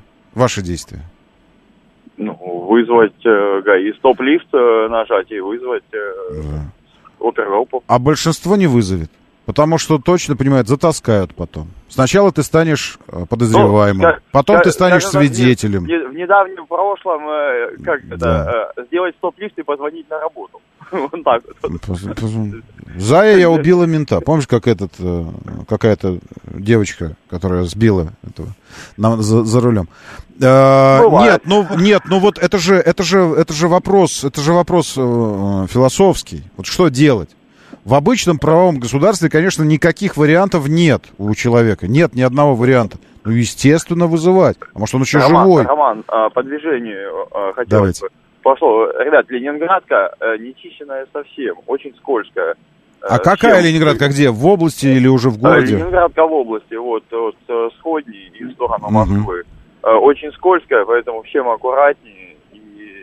Ну, вызвать ГАИ, стоп-лифт нажать и вызвать опергруппу. А большинство не вызовет. Потому что точно понимают, затаскают потом. Сначала ты станешь подозреваемым, потом ты станешь свидетелем. В недавнем прошлом, сделать стоп-лифт и позвонить на работу. Вот так вот. Зая я убила мента. Помнишь, как какая-то девочка, которая сбила этого за рулем? Нет, вот это же вопрос философский. Вот что делать? В обычном правовом государстве, конечно, никаких вариантов нет у человека. Нет ни одного варианта. Ну, естественно, вызывать. А может, он еще живой. Роман, по движению хотелось бы. Пошло. Ребят, Ленинградка нечищенная совсем. Очень скользкая. А какая Ленинградка? Где? В области или уже в городе? Ленинградка в области. Вот сходней и в сторону Москвы. Очень скользкая, поэтому всем аккуратнее и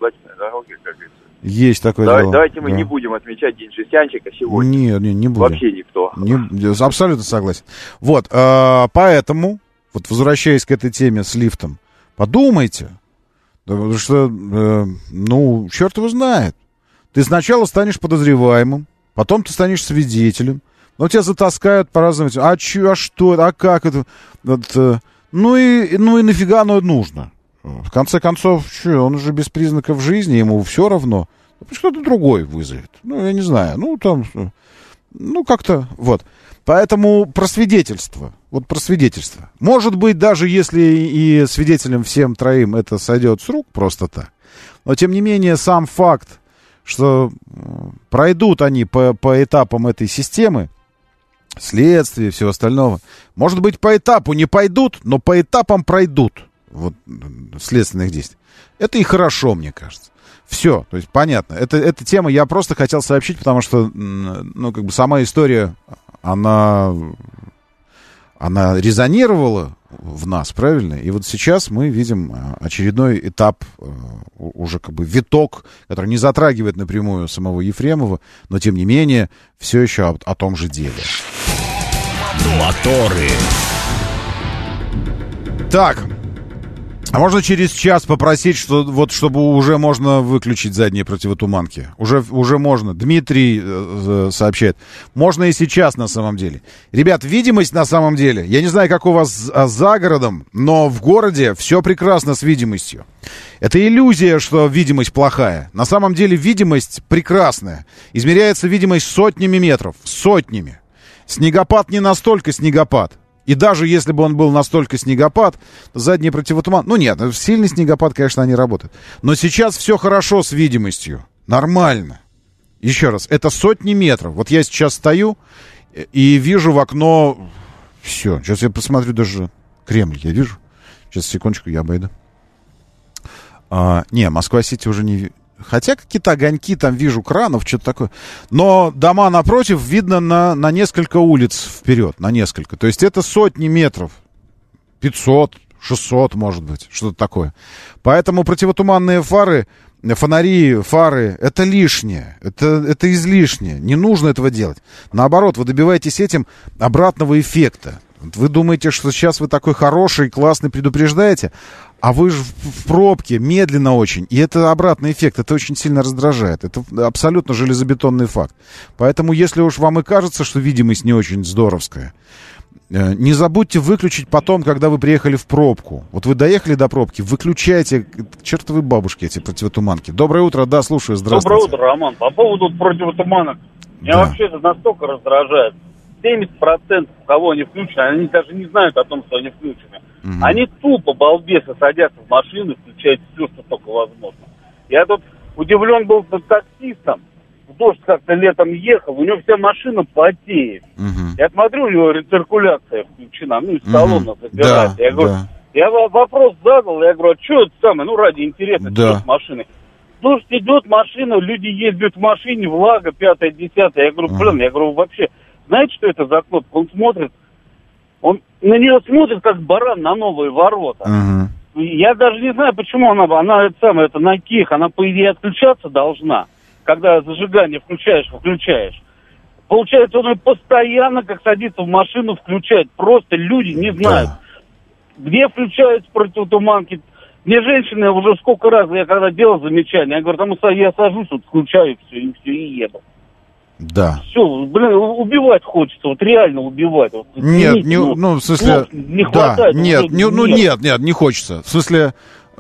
обязательной дороге, как говорится. Есть такое дело. Давайте мы не будем отмечать День жестянщика сегодня. Не будем. Вообще никто. Абсолютно согласен. Вот, поэтому, вот возвращаясь к этой теме с лифтом, подумайте, потому что, черт его знает. Ты сначала станешь подозреваемым, потом ты станешь свидетелем, но тебя затаскают по-разному. А что, а как это? Ну и нафига оно нужно? В конце концов, он уже без признаков жизни, ему все равно. Пусть кто-то другой вызовет. Я не знаю. Как-то, вот. Поэтому про свидетельство. Вот про свидетельство. Может быть, даже если и свидетелям всем троим это сойдет с рук просто так. Но, тем не менее, сам факт, что пройдут они по этапам этой системы, следствия и всего остального, может быть, по этапу не пойдут, но по этапам пройдут. Вот, следственных действий. Это и хорошо, мне кажется. Все, то есть понятно. Эта тема я просто хотел сообщить, потому что, сама история, она резонировала в нас, правильно? И вот сейчас мы видим очередной этап, уже виток, который не затрагивает напрямую самого Ефремова, но, тем не менее, все еще о том же деле. Моторы. Так. А можно через час попросить, чтобы уже можно выключить задние противотуманки? Уже можно. Дмитрий сообщает. Можно и сейчас на самом деле. Ребят, видимость на самом деле, я не знаю, как у вас за городом, но в городе все прекрасно с видимостью. Это иллюзия, что видимость плохая. На самом деле видимость прекрасная. Измеряется видимость сотнями метров. Сотнями. Снегопад не настолько снегопад. И даже если бы он был настолько снегопад, задний противотуман... нет, сильный снегопад, конечно, они работают. Но сейчас все хорошо с видимостью. Нормально. Еще раз, это сотни метров. Вот я сейчас стою и вижу в окно... Все, сейчас я посмотрю, даже Кремль я вижу. Сейчас, секундочку, я обойду. Москва-Сити уже не... Хотя какие-то огоньки, там вижу кранов, что-то такое. Но дома напротив видно на несколько улиц вперед, на несколько. То есть это сотни метров. 500, 600, может быть, что-то такое. Поэтому противотуманные фонари, фары, это лишнее. Это излишнее. Не нужно этого делать. Наоборот, вы добиваетесь этим обратного эффекта. Вы думаете, что сейчас вы такой хороший, классный, предупреждаете, а вы же в пробке, медленно очень. И это обратный эффект, это очень сильно раздражает. Это абсолютно железобетонный факт. Поэтому, если уж вам и кажется, что видимость не очень здоровская, не забудьте выключить потом, когда вы приехали в пробку. Вот вы доехали до пробки, выключайте, чертовы бабушки, эти противотуманки. Доброе утро, да, слушаю, здравствуйте. Доброе утро, Роман. По поводу противотуманок. Меня вообще это настолько раздражает. 70%, у кого они включены, они даже не знают о том, что они включены. Они тупо, балбесы, садятся в машину и включают все, что только возможно. Я тут удивлен был таксистом. В дождь как-то летом ехал, у него вся машина потеет. Я смотрю, у него рециркуляция включена, из салона забирается. Я говорю, я вопрос задал, я говорю, а что это самое, ради интереса, что с машиной? Дождь идет, машина, люди ездят в машине, влага, 5-10. Я говорю, вообще... Знаете, что это за кнопка? Он смотрит, он на нее смотрит, как баран на новые ворота. Я даже не знаю, почему она на ких, она, по идее, отключаться должна, когда зажигание выключаешь. Получается, он постоянно, как садится в машину, включает. Просто люди не знают, где включаются противотуманки. Мне женщины уже сколько раз, я когда делал замечание, я говорю, я сажусь, включаю все, и еду. Да. Все, убивать хочется, реально убивать. Нет, в смысле... Не хватает. Нет, не хочется. В смысле...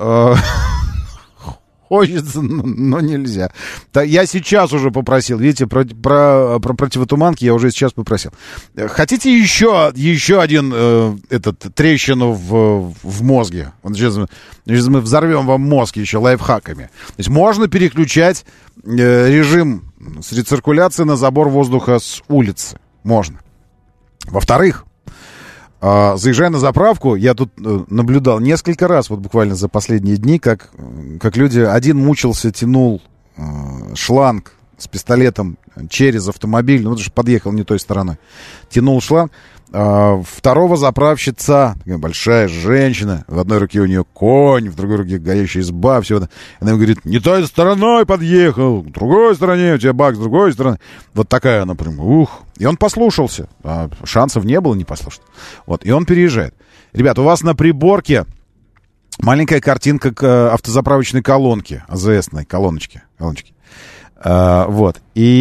Хочется, но нельзя. Я сейчас уже попросил, видите, про противотуманки я уже сейчас попросил. Хотите еще один трещину в мозге? Сейчас мы взорвем вам мозг еще лайфхаками. То есть можно переключать режим с рециркуляции на забор воздуха с улицы. Можно. Во-вторых, заезжая на заправку, я тут наблюдал несколько раз, вот буквально за последние дни, как люди, один мучился, тянул шланг с пистолетом через автомобиль, потому что подъехал не той стороной, тянул шланг, второго заправщица, такая большая женщина, в одной руке у нее конь, в другой руке горящая изба, все это. Она ему говорит, не той стороной подъехал, в другой стороне, у тебя бак с другой стороны. Вот такая она прям, ух. И он послушался, шансов не было не послушать. Вот, и он переезжает. Ребят, у вас на приборке маленькая картинка к автозаправочной колонке, АЗСной колоночке. Вот,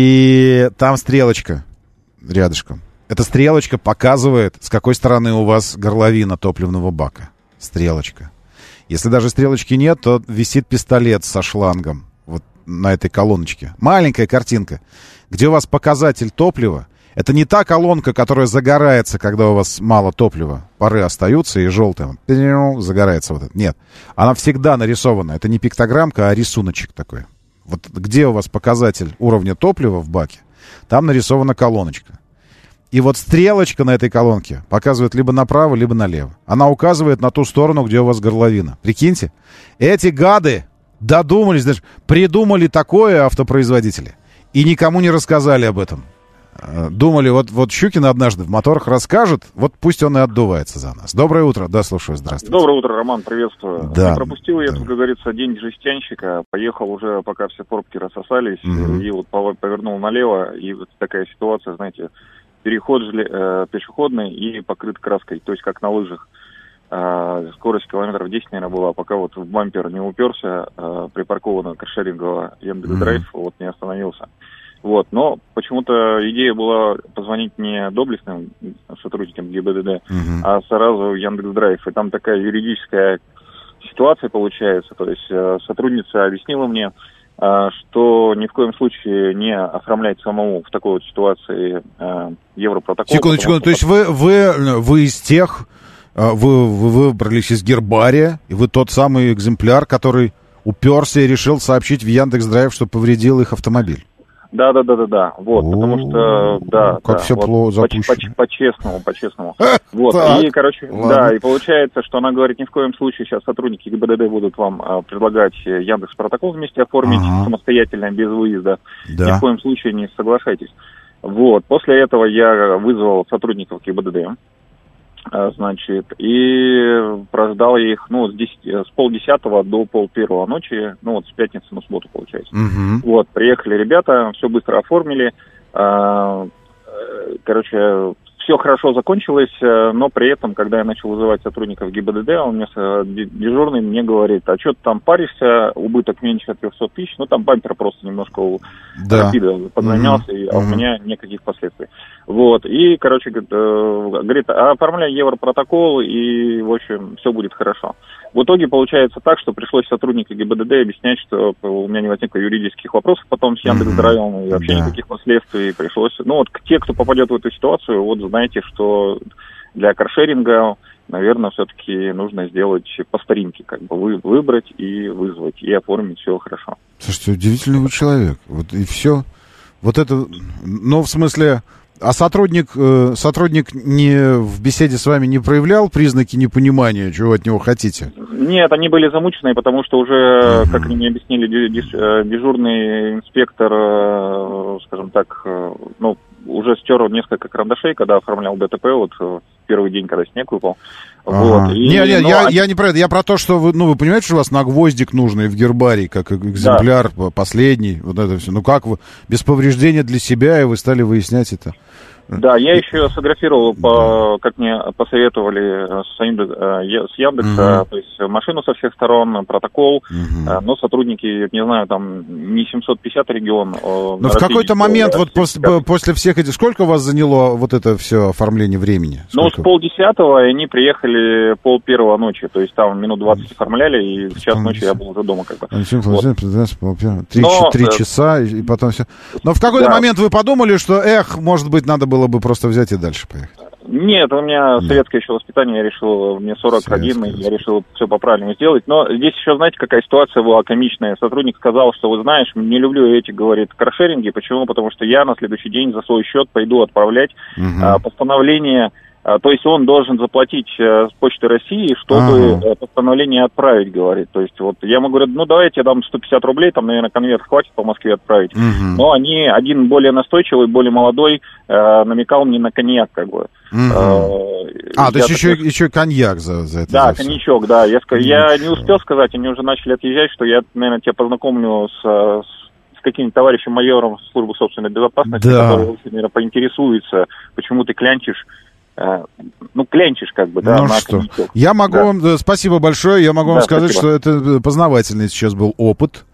и там стрелочка рядышком. Эта стрелочка показывает, с какой стороны у вас горловина топливного бака. Стрелочка. Если даже стрелочки нет, то висит пистолет со шлангом вот на этой колоночке. Маленькая картинка, где у вас показатель топлива. Это не та колонка, которая загорается, когда у вас мало топлива. Пары остаются и желтым загорается вот это. Нет. Она всегда нарисована. Это не пиктограммка, а рисуночек такой. Вот где у вас показатель уровня топлива в баке, там нарисована колоночка. И вот стрелочка на этой колонке показывает либо направо, либо налево. Она указывает на ту сторону, где у вас горловина. Прикиньте, эти гады додумались, даже придумали такое автопроизводители. И никому не рассказали об этом. Думали, вот Щукин однажды в моторах расскажет, вот пусть он и отдувается за нас. Доброе утро, да, слушаю, здравствуйте. Доброе утро, Роман, приветствую. Да. Не пропустил я, как говорится, день жестянщика, поехал уже, пока все пробки рассосались, и вот повернул налево, и вот такая ситуация, знаете, переход пешеходный и покрыт краской, то есть как на лыжах. Скорость километров 10, наверное, была, пока вот в бампер не уперся, припаркованного каршерингового Яндекс.Драйв, вот не остановился. Вот, но почему-то идея была позвонить не доблестным сотрудникам ГИБДД, а сразу в Яндекс.Драйв. И там такая юридическая ситуация получается. То есть сотрудница объяснила мне, что ни в коем случае не оформлять самому в такой вот ситуации европротокол. Секундочку, то есть вы из тех, вы выбрались из гербария, и вы тот самый экземпляр, который уперся и решил сообщить в Яндекс.Драйв, что повредил их автомобиль? Да. Вот, потому что, да. Как все вот, запущено. По-честному. Вот, и, короче, да, и получается, что она говорит, ни в коем случае сейчас сотрудники ГИБДД будут вам предлагать Яндекс.Протокол вместе оформить самостоятельно, без выезда. Да. Ни в коем случае не соглашайтесь. Вот, после этого я вызвал сотрудников ГИБДД, значит, и прождал их, с 10:30 до 11:30 ночи, с пятницы на субботу, получается. Вот, приехали ребята, все быстро оформили, короче, все хорошо закончилось, но при этом, когда я начал вызывать сотрудников ГИБДД, он мне, дежурный, мне говорит, а что ты там паришься, убыток меньше 300 тысяч, там бампер просто немножко подгонялся, а у меня никаких последствий. Вот, и, короче, говорит, оформляй европротокол, и, в общем, все будет хорошо. В итоге получается так, что пришлось сотруднику ГИБДД объяснять, что у меня не возникло юридических вопросов потом с Яндекс.Драйвом, и вообще никаких последствий пришлось. Те, кто попадет в эту ситуацию, знаете, что для каршеринга, наверное, все-таки нужно сделать по старинке, выбрать и вызвать, и оформить все хорошо. Слушайте, удивительный вы человек. Вот и все. Вот это, в смысле... А сотрудник не в беседе с вами не проявлял признаки непонимания, чего вы от него хотите? Нет, они были замученные, потому что уже, как они мне объяснили, дежурный инспектор, скажем так, уже стер несколько карандашей, когда оформлял ДТП, в первый день, когда снег выпал. Вот. Я не про это, я про то, что вы понимаете, что у вас на гвоздик нужный в гербарии, как экземпляр последний, вот это все. Как вы, без повреждения для себя, и вы стали выяснять это? Да, я еще сфотографировал, как мне посоветовали с Яндекса, то есть машину со всех сторон, протокол, но сотрудники, не знаю, там не 750 регион. Но в какой-то момент, после всех этих, сколько у вас заняло вот это все оформление времени? С 9:30 они приехали 11:30 ночи, то есть там минут 20 оформляли, и в час ночи я был уже дома. 3 часа, и потом все. Но в какой-то момент вы подумали, что, может быть, надо было бы просто взять и дальше поехать? Нет, у меня советское еще воспитание, я решил, мне 41, и я решил все по-правильному сделать. Но здесь еще, знаете, какая ситуация была комичная. Сотрудник сказал, что, вы знаешь, не люблю эти, говорит, каршеринги. Почему? Потому что я на следующий день за свой счет пойду отправлять постановление. То есть он должен заплатить с Почты России, чтобы постановление отправить, говорит. То есть я ему говорю, давайте я дам 150 рублей, там, наверное, конверт хватит по Москве отправить. Но один более настойчивый, более молодой, намекал мне на коньяк, То есть еще коньяк за это. Да, коньячок, да. Я не успел сказать, они уже начали отъезжать, что я, наверное, тебя познакомлю с каким-нибудь товарищем майором службы собственной безопасности, который, наверное, поинтересуется, почему ты клянчишь. Клянчишь как бы, да. Ну что, коньячок. Я могу вам, спасибо большое, я могу вам сказать, что это познавательный сейчас был опыт.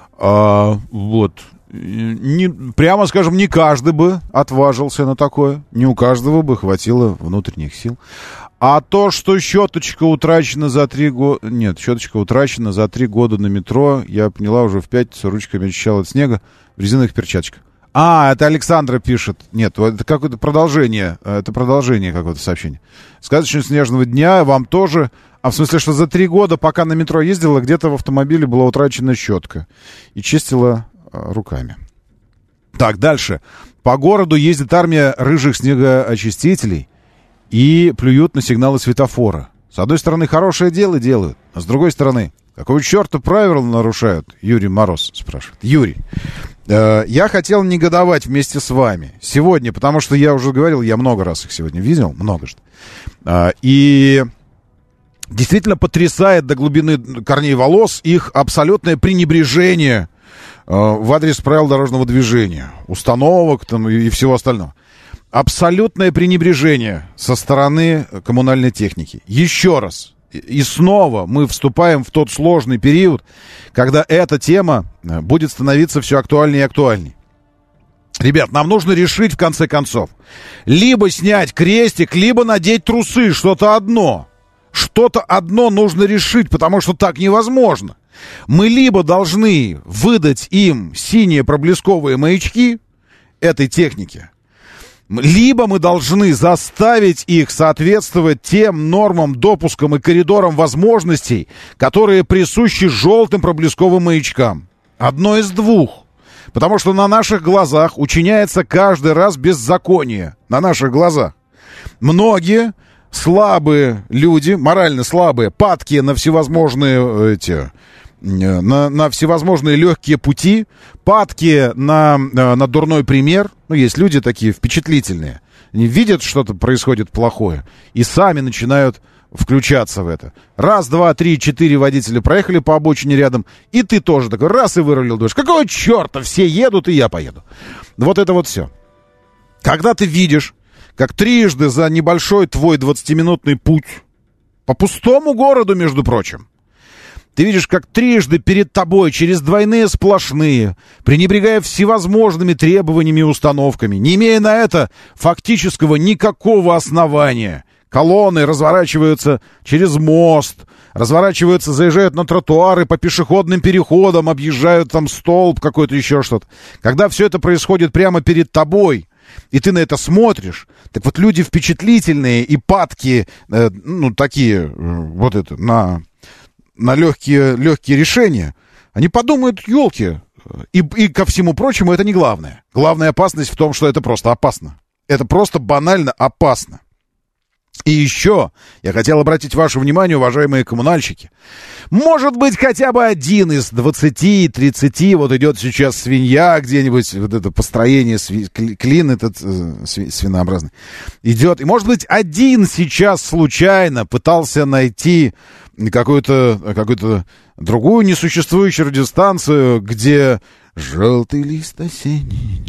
Вот. Прямо скажем, не каждый бы отважился на такое. Не у каждого бы хватило внутренних сил. А то, что щеточка утрачена за 3 года... Нет, щеточка утрачена за 3 года на метро, я поняла, уже в пятницу ручками очищала от снега в резиновых перчаточках. Это Александра пишет. Нет, это какое-то продолжение. Это продолжение какого-то сообщения. Сказочного снежного дня вам тоже... в смысле, что за 3 года, пока на метро ездила, где-то в автомобиле была утрачена щетка. И чистила руками. Так, дальше. По городу ездит армия рыжих снегоочистителей и плюют на сигналы светофора. С одной стороны, хорошее дело делают, а с другой стороны, какого черта правила нарушают? Юрий Мороз спрашивает. Юрий, я хотел негодовать вместе с вами сегодня, потому что я уже говорил, я много раз их сегодня видел, многожды. И действительно потрясает до глубины корней волос их абсолютное пренебрежение в адрес правил дорожного движения, установок там, и всего остального. Абсолютное пренебрежение со стороны коммунальной техники. Еще раз. И снова мы вступаем в тот сложный период, когда эта тема будет становиться все актуальнее и актуальнее. Ребят, нам нужно решить в конце концов. Либо снять крестик, либо надеть трусы. Что-то одно. Что-то одно нужно решить, потому что так невозможно. Мы либо должны выдать им синие проблесковые маячки этой техники, либо мы должны заставить их соответствовать тем нормам, допускам и коридорам возможностей, которые присущи желтым проблесковым маячкам. Одно из двух. Потому что на наших глазах учиняется каждый раз беззаконие. На наших глазах. Многие слабые люди, морально слабые, падкие на всевозможные на всевозможные легкие пути, падкие на дурной пример. Есть люди такие впечатлительные. Они видят, что-то происходит плохое, и сами начинают включаться в это. Раз, два, три, 4 водителя проехали по обочине рядом, и ты тоже такой раз и вырулил. Думаешь, какого черта, все едут, и я поеду. Вот это вот все. Когда ты видишь, как трижды за небольшой твой 20-минутный путь, по пустому городу, между прочим, ты видишь, как трижды перед тобой через двойные сплошные, пренебрегая всевозможными требованиями и установками, не имея на это фактического никакого основания, колонны разворачиваются через мост, разворачиваются, заезжают на тротуары, по пешеходным переходам, объезжают там столб какой-то, еще что-то. Когда все это происходит прямо перед тобой, и ты на это смотришь, так вот люди впечатлительные и падкие, такие, вот это, на легкие решения, они подумают, елки, и ко всему прочему это не главное. Главная опасность в том, что это просто опасно. Это просто банально опасно. И еще я хотел обратить ваше внимание, уважаемые коммунальщики. Может быть, хотя бы один из 20-30, вот идет сейчас свинья где-нибудь, вот это построение, клин этот свинообразный, идет. И может быть, один сейчас случайно пытался найти какую-то другую несуществующую радиостанцию, где желтый лист осенний,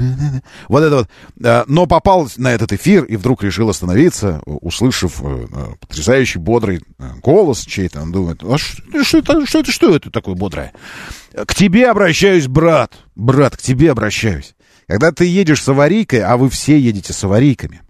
вот это вот, но попал на этот эфир и вдруг решил остановиться, услышав потрясающий бодрый голос чей-то. Он думает, что это такое бодрое? К тебе обращаюсь, брат, к тебе обращаюсь. Когда ты едешь с аварийкой, а вы все едете с аварийками,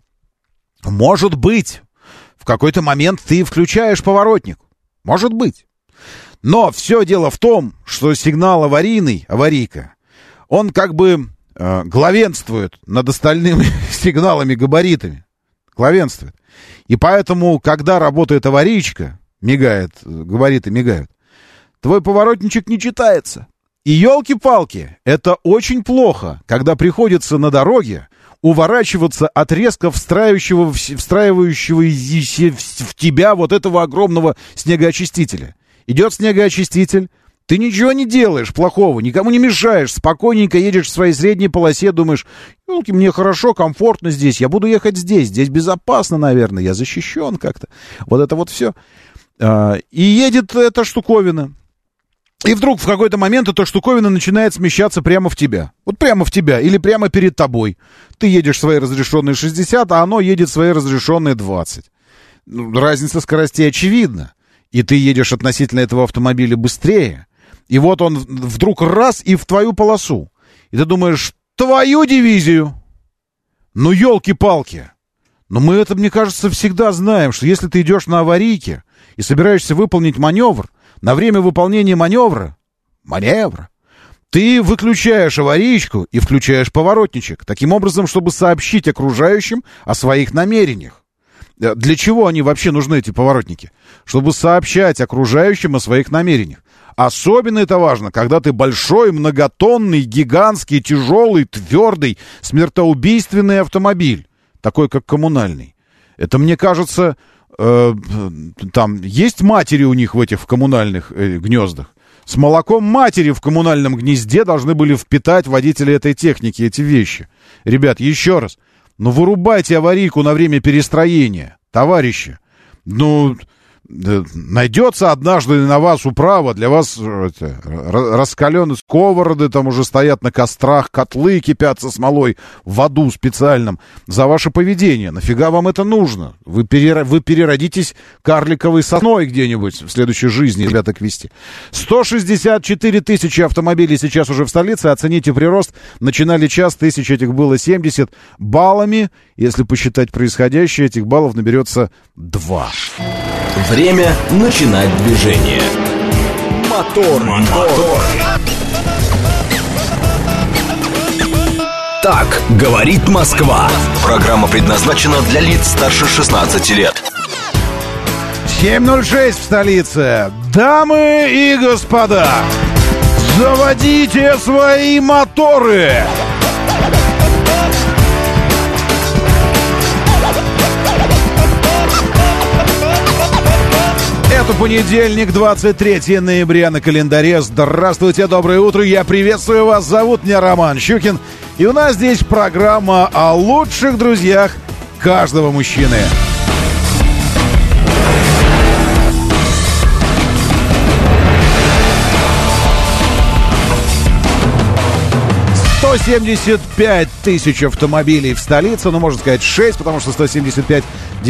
может быть, в какой-то момент ты включаешь поворотник. Может быть. Но все дело в том, что сигнал аварийка, он как бы главенствует над остальными сигналами, габаритами. Главенствует. И поэтому, когда работает аварийка, мигает, габариты мигают, твой поворотничек не читается. И елки-палки, это очень плохо, когда приходится на дороге уворачиваться от резко встраивающего в тебя вот этого огромного снегоочистителя. Идет снегоочиститель, Ты ничего не делаешь плохого, никому не мешаешь, спокойненько едешь в своей средней полосе, думаешь, елки, мне хорошо, комфортно здесь, я буду ехать здесь безопасно, наверное, я защищен как-то. Вот это вот все. И едет эта штуковина. И вдруг в какой-то момент эта штуковина начинает смещаться прямо в тебя. Вот прямо в тебя или прямо перед тобой. Ты едешь свои разрешенные 60, а оно едет свои разрешенные 20. Разница скоростей очевидна. И ты едешь относительно этого автомобиля быстрее. И вот он вдруг раз и в твою полосу. И ты думаешь, твою дивизию. Ну, елки-палки. Но мы это, мне кажется, всегда знаем, что если ты идешь на аварийке и собираешься выполнить маневр, на время выполнения маневра, ты выключаешь аварийку и включаешь поворотничек, таким образом, чтобы сообщить окружающим о своих намерениях. Для чего они вообще нужны, эти поворотники? Чтобы сообщать окружающим о своих намерениях. Особенно это важно, когда ты большой, многотонный, гигантский, тяжелый, твердый, смертоубийственный автомобиль, такой как коммунальный. Это, мне кажется, там есть матери у них в этих коммунальных гнездах. С молоком матери в коммунальном гнезде должны были впитать водители этой техники эти вещи. Ребят, еще раз, ну вырубайте аварийку на время перестроения, товарищи. Ну, найдется однажды на вас управа, для вас раскаленные сковороды там уже стоят на кострах, котлы кипятся смолой в аду специальном за ваше поведение. Нафига вам это нужно? Вы переродитесь карликовой сосной где-нибудь в следующей жизни, ребята, квести. 164 тысячи автомобилей сейчас уже в столице. Оцените прирост. Начинали час, тысяч этих было 70. Баллами, если посчитать происходящее, этих баллов наберется 2. Время начинать движение. Мотор. Так говорит Москва. Программа предназначена для лиц старше 16 лет. 7:06 в столице. Дамы и господа, заводите свои моторы. Это понедельник, 23 ноября на календаре. Здравствуйте, доброе утро, я приветствую вас. Зовут меня Роман Щукин. И у нас здесь программа о лучших друзьях каждого мужчины. $175 тысяч автомобилей в столице, ну, можно сказать, 6, потому что 175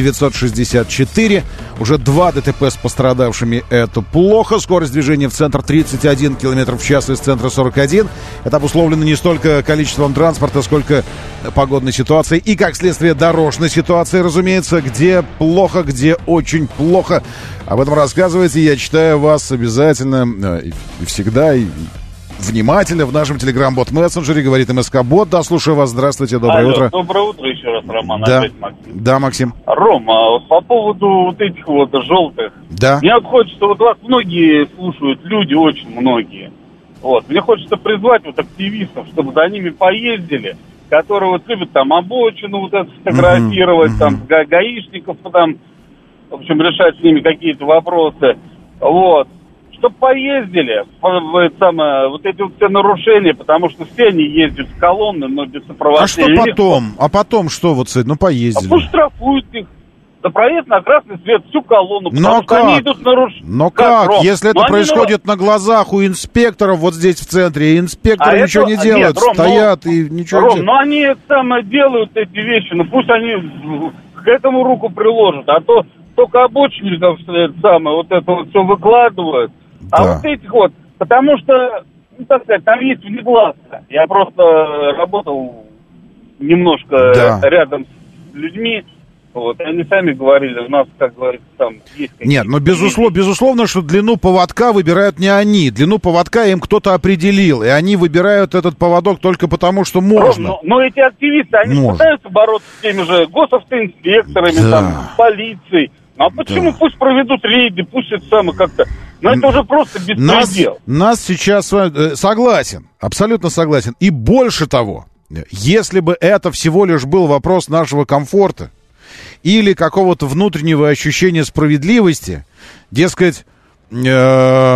964. Уже 2 ДТП с пострадавшими. Это плохо. Скорость движения в центр 31 км в час, из центра 41. Это обусловлено не столько количеством транспорта, сколько погодной ситуацией и, как следствие, дорожной ситуации, разумеется, где плохо, где очень плохо. Об этом рассказывайте. Я читаю вас обязательно и всегда, и внимательно в нашем телеграм-бот-мессенджере, говорит МСК-бот. Да, слушаю вас. Здравствуйте, доброе утро. Доброе утро еще раз, Роман. Да. Опять Максим. Да, Максим. Рома, вот по поводу вот этих вот желтых. Да. Мне вот хочется, вот вас многие слушают, люди очень многие. Вот. Мне хочется призвать вот активистов, чтобы за ними поездили, которые вот любят там обочину вот это фотографировать, там гаишников там, в общем, решать с ними какие-то вопросы. Вот. Чтобы поездили, вот эти вот все нарушения, потому что все они ездят в колонны, но без сопровождения. А что потом? А потом что вот с этим? Ну, поездили. Пусть штрафуют их за проезд на красный свет всю колонну, потому что они идут нарушать. Но как? Если это происходит на глазах у инспекторов вот здесь в центре, и инспекторы ничего не делают, стоят и ничего не делают. Но они делают эти вещи, ну пусть они к этому руку приложат, а то только обочинников вот это вот все выкладывают. А вот этих вот, потому что, ну, так сказать, там есть внегласно. Я просто работал немножко рядом с людьми, вот, и они сами говорили, у нас, как говорится, там есть... Нет, но безусловно, что длину поводка выбирают не они. Длину поводка им кто-то определил, и они выбирают этот поводок только потому, что можно. Но эти активисты, они пытаются бороться с теми же госавтоинспекторами, там, полицией. А почему пусть проведут рейды, пусть это самое как-то... Но это уже просто беспредел. Нас сейчас... Согласен, абсолютно согласен. И больше того, если бы это всего лишь был вопрос нашего комфорта или какого-то внутреннего ощущения справедливости, дескать,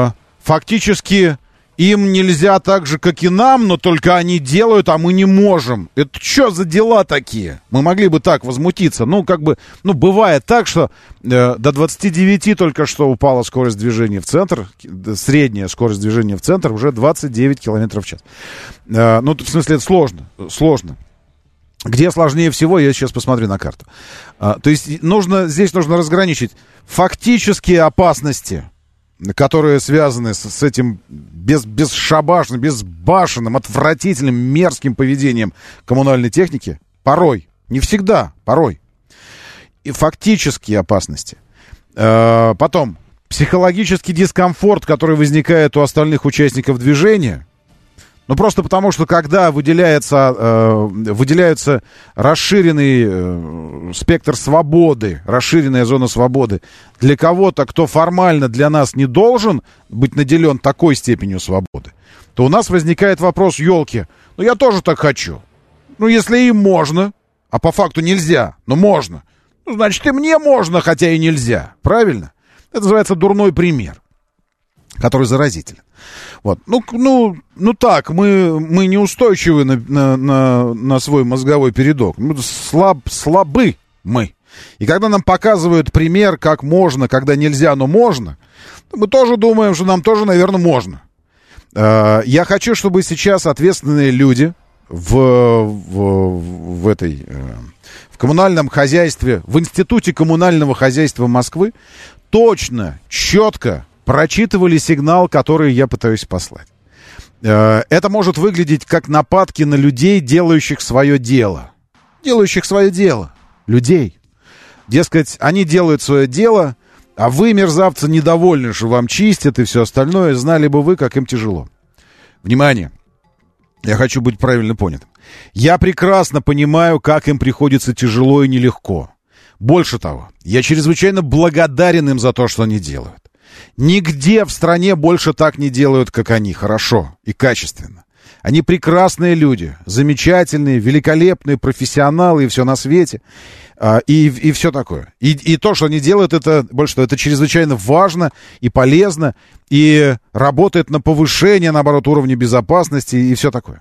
фактически им нельзя так же, как и нам, но только они делают, а мы не можем. Это что за дела такие? Мы могли бы так возмутиться. Бывает так, что до 29 только что упала скорость движения в центр, средняя скорость движения в центр уже 29 километров в час. В смысле, это сложно. Где сложнее всего, я сейчас посмотрю на карту. То есть здесь нужно разграничить фактические опасности, которые связаны с этим бесшабашным, безбашенным, отвратительным, мерзким поведением коммунальной техники. Порой, не всегда, порой. И фактические опасности. Потом, психологический дискомфорт, который возникает у остальных участников движения. Просто потому, что когда выделяется расширенный спектр свободы, расширенная зона свободы для кого-то, кто формально для нас не должен быть наделен такой степенью свободы, то у нас возникает вопрос: елки, я тоже так хочу. Если им можно, а по факту нельзя, но можно, значит и мне можно, хотя и нельзя. Правильно? Это называется дурной пример, который заразителен. Вот. Так, мы неустойчивы на свой мозговой передок. Слабы мы. И когда нам показывают пример, как можно, когда нельзя, но можно, мы тоже думаем, что нам тоже, наверное, можно. Я хочу, чтобы сейчас ответственные люди в коммунальном хозяйстве, в Институте коммунального хозяйства Москвы точно, четко прочитывали сигнал, который я пытаюсь послать. Это может выглядеть как нападки на людей, делающих свое дело. Людей. Дескать, они делают свое дело, а вы, мерзавцы, недовольны, что вам чистят и все остальное. Знали бы вы, как им тяжело. Внимание! Я хочу быть правильно понятым. Я прекрасно понимаю, как им приходится тяжело и нелегко. Больше того, я чрезвычайно благодарен им за то, что они делают. Нигде в стране больше так не делают, как они, хорошо и качественно. Они прекрасные люди, замечательные, великолепные, профессионалы и все на свете, и все такое. И то, что они делают, это больше того, это чрезвычайно важно и полезно, и работает на повышение, наоборот, уровня безопасности и все такое.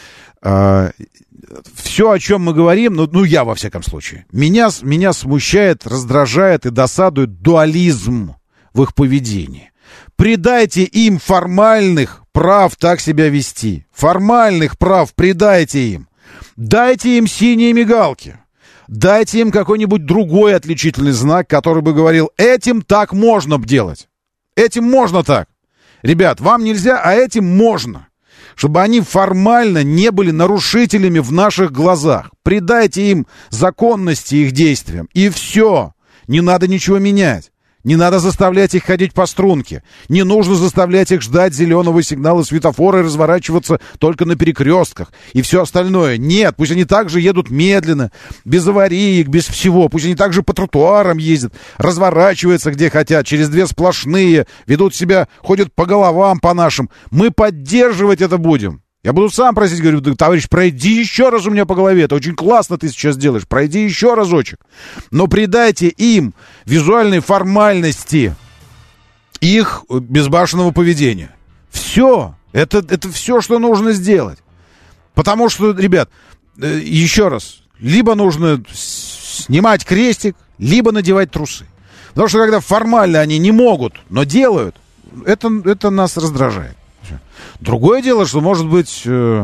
Все, о чем мы говорим, я во всяком случае, меня смущает, раздражает и досадует дуализм в их поведении. Придайте им формальных прав так себя вести. Формальных прав придайте им. Дайте им синие мигалки. Дайте им какой-нибудь другой отличительный знак, который бы говорил: этим так можно делать. Этим можно так. Ребят, вам нельзя, а этим можно. Чтобы они формально не были нарушителями в наших глазах. Придайте им законности их действиям. И все. Не надо ничего менять. Не надо заставлять их ходить по струнке. Не нужно заставлять их ждать зеленого сигнала светофора и разворачиваться только на перекрестках. И все остальное. Нет, пусть они также едут медленно, без авариек, без всего. Пусть они также по тротуарам ездят, разворачиваются где хотят, через две сплошные, ведут себя, ходят по головам по нашим. Мы поддерживать это будем. Я буду сам просить, говорю: товарищ, пройди еще раз у меня по голове. Это очень классно ты сейчас делаешь. Пройди еще разочек. Но придайте им визуальной формальности их безбашенного поведения. Все. Это все, что нужно сделать. Потому что, ребят, еще раз, либо нужно снимать крестик, либо надевать трусы. Потому что когда формально они не могут, но делают, это нас раздражает. Другое дело, что может быть,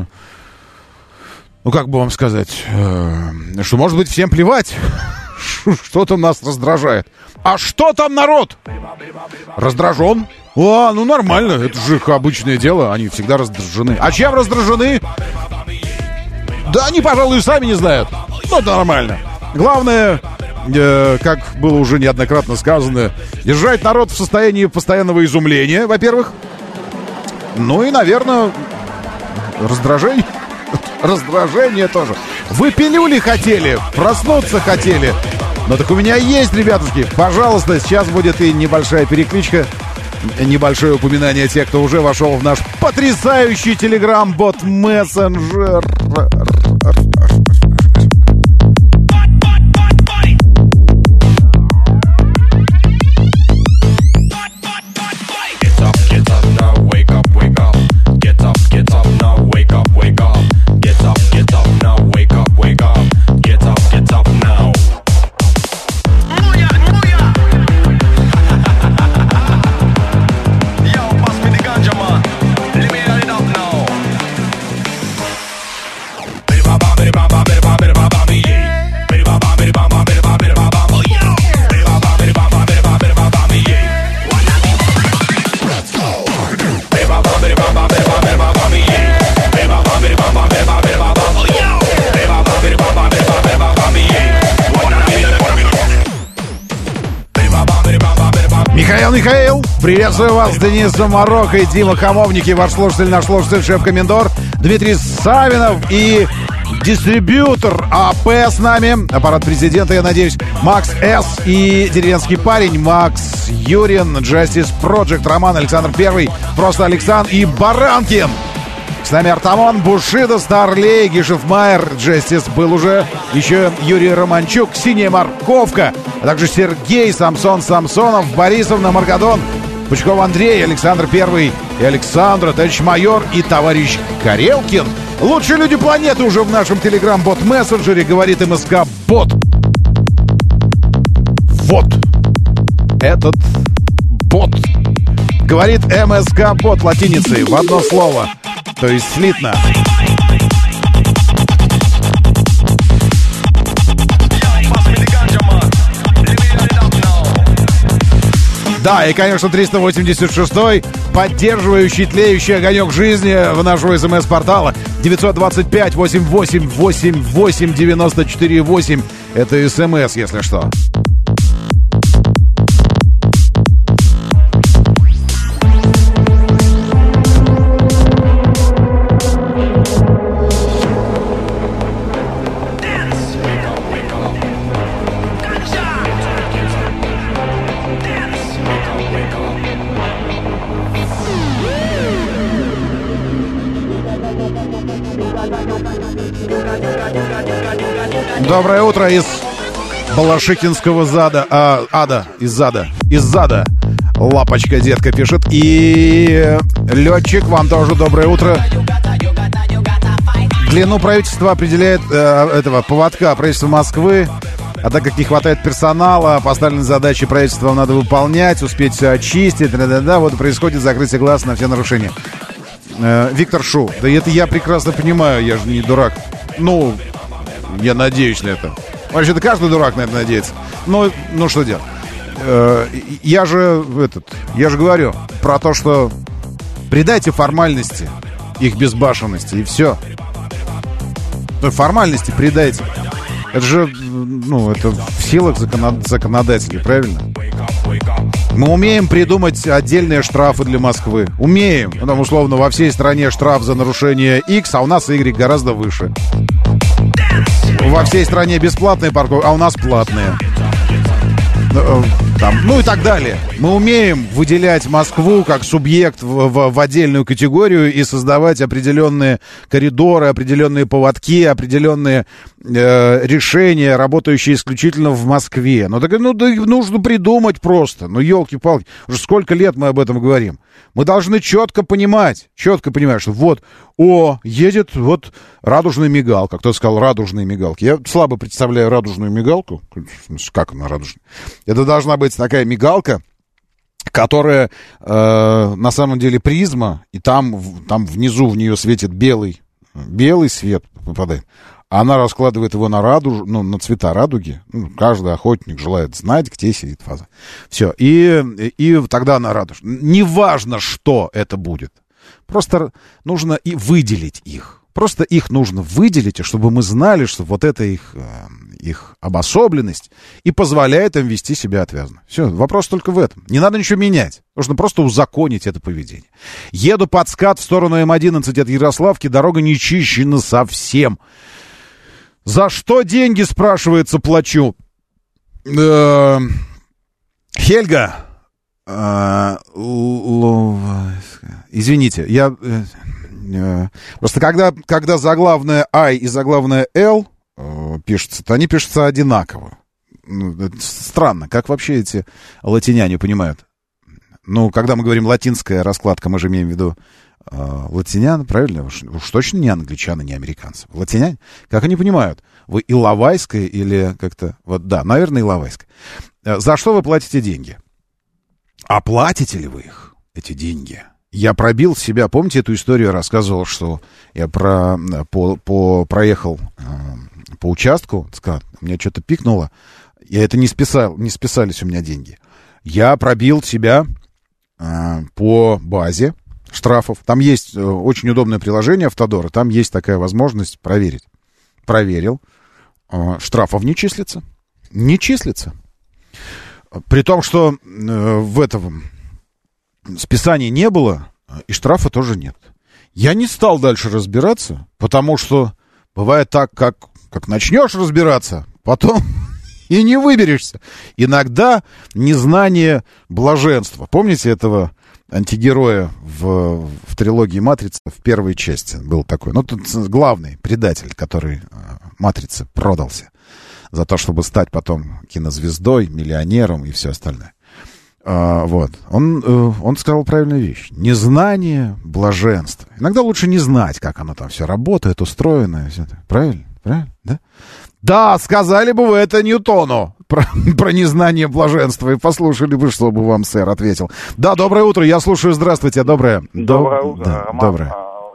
как бы вам сказать, что может быть всем плевать, что там нас раздражает. А что там народ? Раздражен? Нормально, это же их обычное дело, они всегда раздражены. А чем раздражены? Да они, пожалуй, и сами не знают. Это нормально. Главное, как было уже неоднократно сказано, держать народ в состоянии постоянного изумления, во-первых. И, наверное, раздражение. Раздражение тоже. Вы пилюли хотели, проснуться хотели. Так у меня есть, ребятушки. Пожалуйста, сейчас будет и небольшая перекличка, небольшое упоминание тех, кто уже вошел в наш потрясающий телеграм-бот мессенджер. Get up now. Михаил. Приветствую вас, Денис Марокко и Дима Хамовники, ваш слушатель, наш слушатель, шеф-комендор Дмитрий Савинов и дистрибьютор АП с нами, аппарат президента, я надеюсь, Макс С. и деревенский парень Макс Юрин, Justice Project, Роман, Александр Первый, просто Александр и Баранкин. С нами Артамон, Бушида, Старлей, Гишефмайер, Justice был уже, еще Юрий Романчук, Синяя морковка, а также Сергей, Самсон Самсонов, Борисовна, Маргадон, Пучков Андрей, Александр Первый и Александр, товарищ майор и товарищ Карелкин. Лучшие люди планеты уже в нашем телеграм-бот-мессенджере, говорит МСК-бот. Вот этот бот. Говорит МСК-бот латиницей в одно слово, то есть слитно. Да, и, конечно, 386-й, поддерживающий тлеющий огонек жизни в нашего СМС-портала 925-88-88-94-8. Это СМС, если что. Доброе утро из Балашихинского ада. Из зада. Лапочка, детка, пишет. И летчик, вам тоже доброе утро. Длину правительства определяет этого поводка правительства Москвы. А так как не хватает персонала, поставленные задачи правительством надо выполнять, успеть все очистить. Вот и происходит закрытие глаз на все нарушения. Виктор Шу, да это я прекрасно понимаю, я же не дурак. Ну, я надеюсь на это. Вообще-то каждый дурак на это надеется. Ну что делать? Я же говорю про то, что придайте формальности их безбашенности, и все. Формальности придайте. Это же, это в силах законодателей, правильно? Мы умеем придумать отдельные штрафы для Москвы. Умеем. Там, условно, во всей стране штраф за нарушение X, а у нас Y гораздо выше. Во всей стране бесплатные парковки, а у нас платные. И так далее. Мы умеем выделять Москву как субъект в отдельную категорию и создавать определенные коридоры, определенные поводки, определенные решения, работающие исключительно в Москве. Да нужно придумать просто. Елки-палки. Уже сколько лет мы об этом говорим. Мы должны четко понимать, что едет радужная мигалка. Кто сказал радужные мигалки? Я слабо представляю радужную мигалку. Как она радужная? Это должна быть такая мигалка, которая на самом деле призма, и там внизу в нее светит белый свет попадает. Она раскладывает его на цвета радуги. Каждый охотник желает знать, где сидит фаза. Все. И тогда она радужная. Неважно, что это будет. Просто нужно и выделить их. Просто их нужно выделить, чтобы мы знали, что вот это их обособленность и позволяет им вести себя отвязно. Все, вопрос только в этом. Не надо ничего менять. Нужно просто узаконить это поведение. Еду под скат в сторону М11 от Ярославки. Дорога не чищена совсем. За что деньги, спрашивается, плачу? Хельга. Извините, я... Просто когда заглавная I и заглавная L пишется, то они пишутся одинаково. Странно, как вообще эти латиняне понимают? Когда мы говорим латинская раскладка, мы же имеем в виду латинян, правильно? Уж точно не англичаны, не американцы. Латиняне? Как они понимают? Вы иловайская или как-то... наверное, иловайская. За что вы платите деньги? А платите ли вы их, эти деньги? Я пробил себя, помните эту историю, я рассказывал, что я проехал по участку, меня что-то пикнуло, я это не списались у меня деньги. Я пробил себя по базе штрафов. Там есть очень удобное приложение Автодора, там есть такая возможность проверить. Проверил, штрафов не числится. Не числится. При том, что в этом списании не было, и штрафа тоже нет. Я не стал дальше разбираться, потому что бывает так, как начнешь разбираться, потом и не выберешься. Иногда незнание блаженства. Помните этого антигероя в трилогии «Матрица» в первой части был такой? Ну, тут главный предатель, который «Матрице» продался за то, чтобы стать потом кинозвездой, миллионером и все остальное. Вот. Он сказал правильную вещь. Незнание блаженства. Иногда лучше не знать, как оно там все работает, устроено. И все это. Правильно? Правильно? Да? Да, сказали бы вы это Ньютону про незнание блаженства, и послушали бы, что бы вам сэр ответил. Да, доброе утро, я слушаю. Здравствуйте, доброе. Доброе утро, да, Роман. Доброе.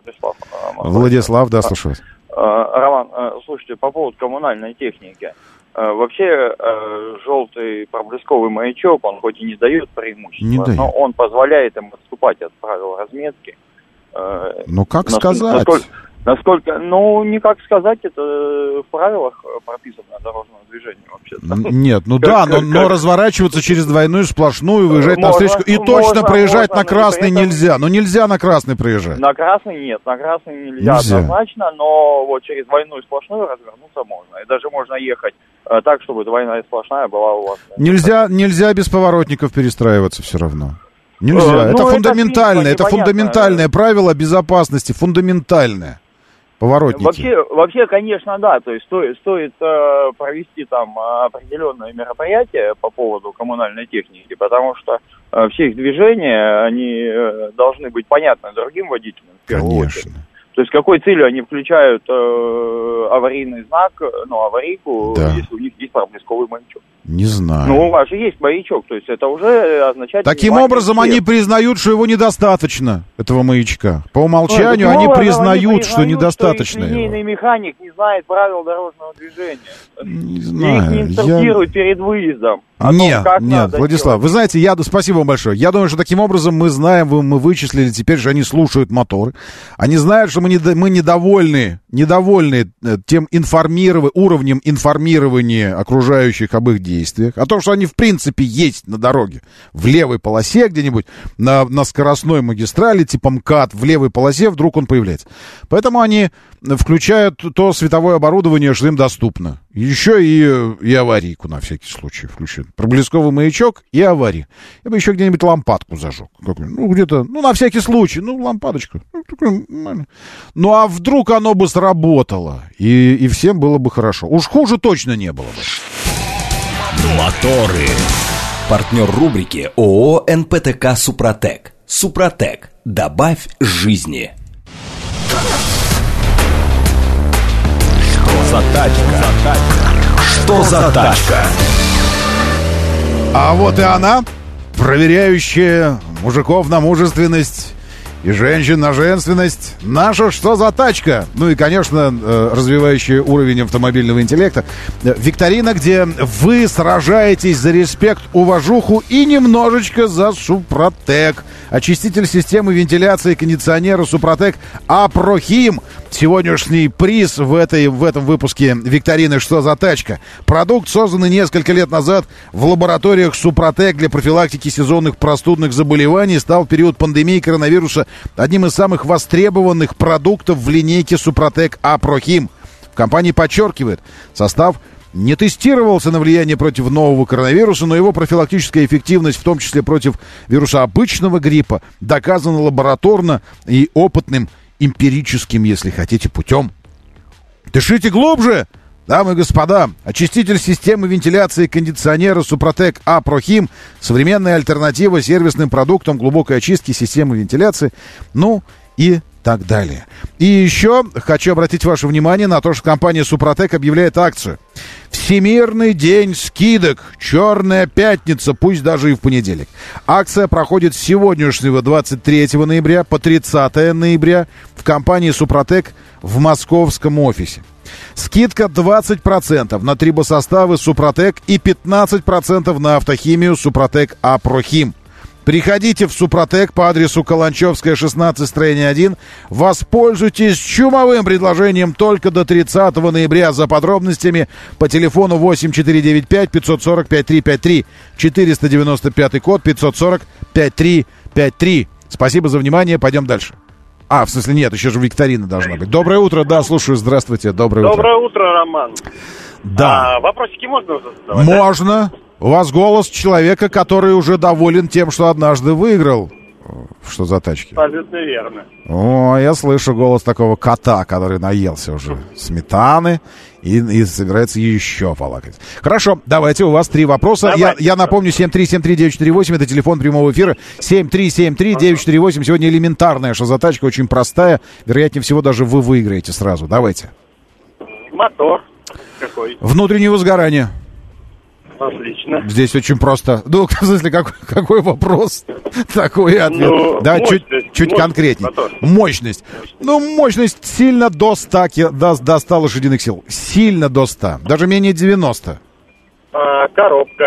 Владислав, да, слушаю вас. Роман, слушайте, по поводу коммунальной техники. Вообще, желтый проблесковый маячок, он хоть и не дает преимущества, но он позволяет им отступать от правил разметки. Ну, как сказать? Насколько, ну, не как сказать, это в правилах прописано дорожного движения вообще. Нет, ну да, но разворачиваться через двойную сплошную, выезжать на встречку и точно проезжать на красный нельзя. Ну, нельзя на красный проезжать. На красный нет, на красный нельзя однозначно, но вот через двойную сплошную развернуться можно. И даже можно ехать так, чтобы двойная сплошная была у вас. Нельзя без поворотников перестраиваться все равно. Нельзя. Это фундаментальное правило безопасности, фундаментальное. Поворотники. Вообще, конечно, да. То есть стоит провести там определенные мероприятия по поводу коммунальной техники, потому что все их движения, они должны быть понятны другим водителям в первую очередь. То есть какой целью они включают аварийный знак, ну, аварийку, если у них есть проблесковый маячок? Не знаю. Ну, у вас же есть маячок, то есть это уже означает... Таким образом, они признают, что его недостаточно, этого маячка. По умолчанию они признают, что недостаточно его. Линейный механик не знает правил дорожного движения. Не знаю. Их не инструктируют перед выездом. Нет, Владислав, вы знаете, спасибо вам большое. Я думаю, что таким образом мы знаем, мы вычислили, теперь же они слушают моторы. Они знают, что мы недовольны тем уровнем информирования окружающих об их действиях, о том, что они в принципе есть на дороге, в левой полосе где-нибудь, на скоростной магистрали типа МКАД, в левой полосе вдруг он появляется. Поэтому они включают то световое оборудование, что им доступно. Еще и аварийку на всякий случай включают. Проблесковый маячок и авария. Я бы еще где-нибудь лампадку зажег. Ну, где-то, на всякий случай. лампадочка. Ну, а вдруг оно бы сработало, и всем было бы хорошо. Уж хуже точно не было бы. Моторы. Партнер рубрики ООО «НПТК Супротек». Супротек. Добавь жизни. Что за тачка? Что за тачка? А вот и она, проверяющая мужиков на мужественность и женщин на женственность. Наша «Что за тачка?» Ну и, конечно, развивающая уровень автомобильного интеллекта. Викторина, где вы сражаетесь за респект, уважуху и немножечко за Супротек. Очиститель системы вентиляции кондиционера Супротек Апрохим. Сегодняшний приз в этом выпуске викторины «Что за тачка?». Продукт, созданный несколько лет назад в лабораториях Супротек для профилактики сезонных простудных заболеваний, стал в период пандемии коронавируса одним из самых востребованных продуктов в линейке Супротек Апрохим. Компания подчеркивает, состав не тестировался на влияние против нового коронавируса, но его профилактическая эффективность, в том числе против вируса обычного гриппа, доказана лабораторно и опытным эмпирическим, если хотите, путем. Дышите глубже, дамы и господа. Очиститель системы вентиляции кондиционера Супротек Апрохим. Современная альтернатива сервисным продуктам глубокой очистки системы вентиляции. Ну и так далее. И еще хочу обратить ваше внимание на то, что компания Супротек объявляет акцию. Всемирный день скидок. Черная пятница, пусть даже и в понедельник. Акция проходит с сегодняшнего 23 ноября по 30 ноября в компании Супротек в московском офисе. Скидка 20% на трибосоставы Супротек и 15% на автохимию Супротек Апрохим. Приходите в Супротек по адресу Каланчевская, 16, строение 1. Воспользуйтесь чумовым предложением только до 30 ноября. За подробностями по телефону 8495 540 5353. 495 код 540 5353. Спасибо за внимание. Пойдем дальше. В смысле нет, еще же викторина должна быть. Доброе утро, да, слушаю, здравствуйте, доброе утро. Доброе утро, Роман. Да. Вопросики можно задавать? Можно. Да? У вас голос человека, который уже доволен тем, что однажды выиграл. Что за тачки? Абсолютно верно. Я слышу голос такого кота, который наелся уже сметаны и собирается еще полакать. Хорошо, давайте, у вас 3 вопроса. Я напомню, 7373948, это телефон прямого эфира. 7373948. Сегодня элементарная шазотачка, очень простая. Вероятнее всего, даже вы выиграете сразу. Давайте. Мотор какой? Внутреннего сгорания. Отлично. Здесь очень просто. В смысле, какой вопрос? Такой ответ. Да, чуть конкретнее. Мощность. Мощность сильно до 100 лошадиных сил. Сильно до 100. Даже менее 90. Коробка.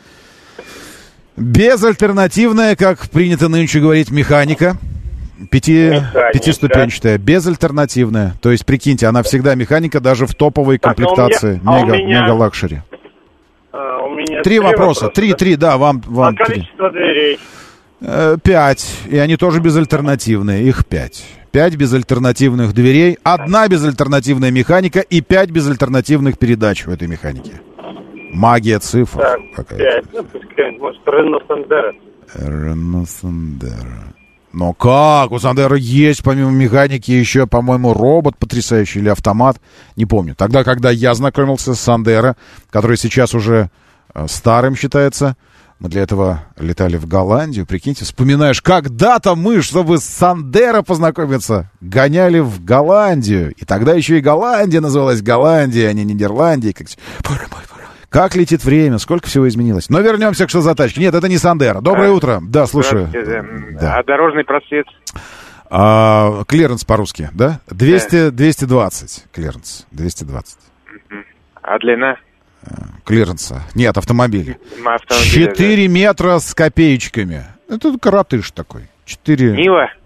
Безальтернативная, как принято нынче говорить, механика. Пятиступенчатая. Безальтернативная. То есть, прикиньте, она всегда механика, даже в топовой комплектации. Мега-лакшери. 3 вопроса. 3, да, вам 3. Количество дверей? 5. И они тоже безальтернативные. Их 5. 5 безальтернативных дверей, 1 безальтернативная механика и 5 безальтернативных передач в этой механике. Магия цифр. Так, какая-то. 5. Может, Рено Сандеро? Рено Сандеро. Но как? У Сандеро есть, помимо механики, еще, по-моему, робот потрясающий или автомат. Не помню. Тогда, когда я знакомился с Сандеро, который сейчас уже старым считается, мы для этого летали в Голландию. Прикиньте, вспоминаешь, когда-то мы, чтобы с Сандеро познакомиться, гоняли в Голландию. И тогда еще и Голландия называлась Голландия, а не Нидерландия. Как летит время, сколько всего изменилось. Но вернемся к шазотачке. Нет, это не Сандеро. Доброе утро. Да, слушаю. Да. Дорожный просвет? Клиренс по-русски, да? 220. Клиренс. 220. А длина? Клиренса. Нет, автомобиля. 4 метра с копеечками. Это коротыш такой. 4...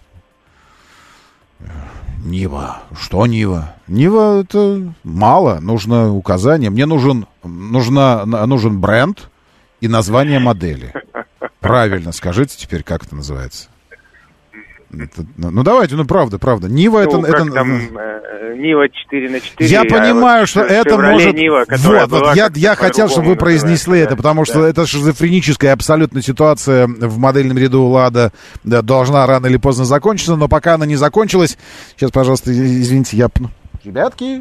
Нива. Что Нива? Нива это мало. Нужно указание. Мне нужен бренд и название модели. Правильно скажите теперь, как это называется. Давайте, правда. Нива это... Нива 4/4. Я понимаю, что это может... Нива, я хотел, чтобы вы произнесли это, потому что это шизофреническая абсолютно ситуация в модельном ряду «Лада» должна рано или поздно закончиться, но пока она не закончилась... Сейчас, пожалуйста, извините, я пну. Ребятушки.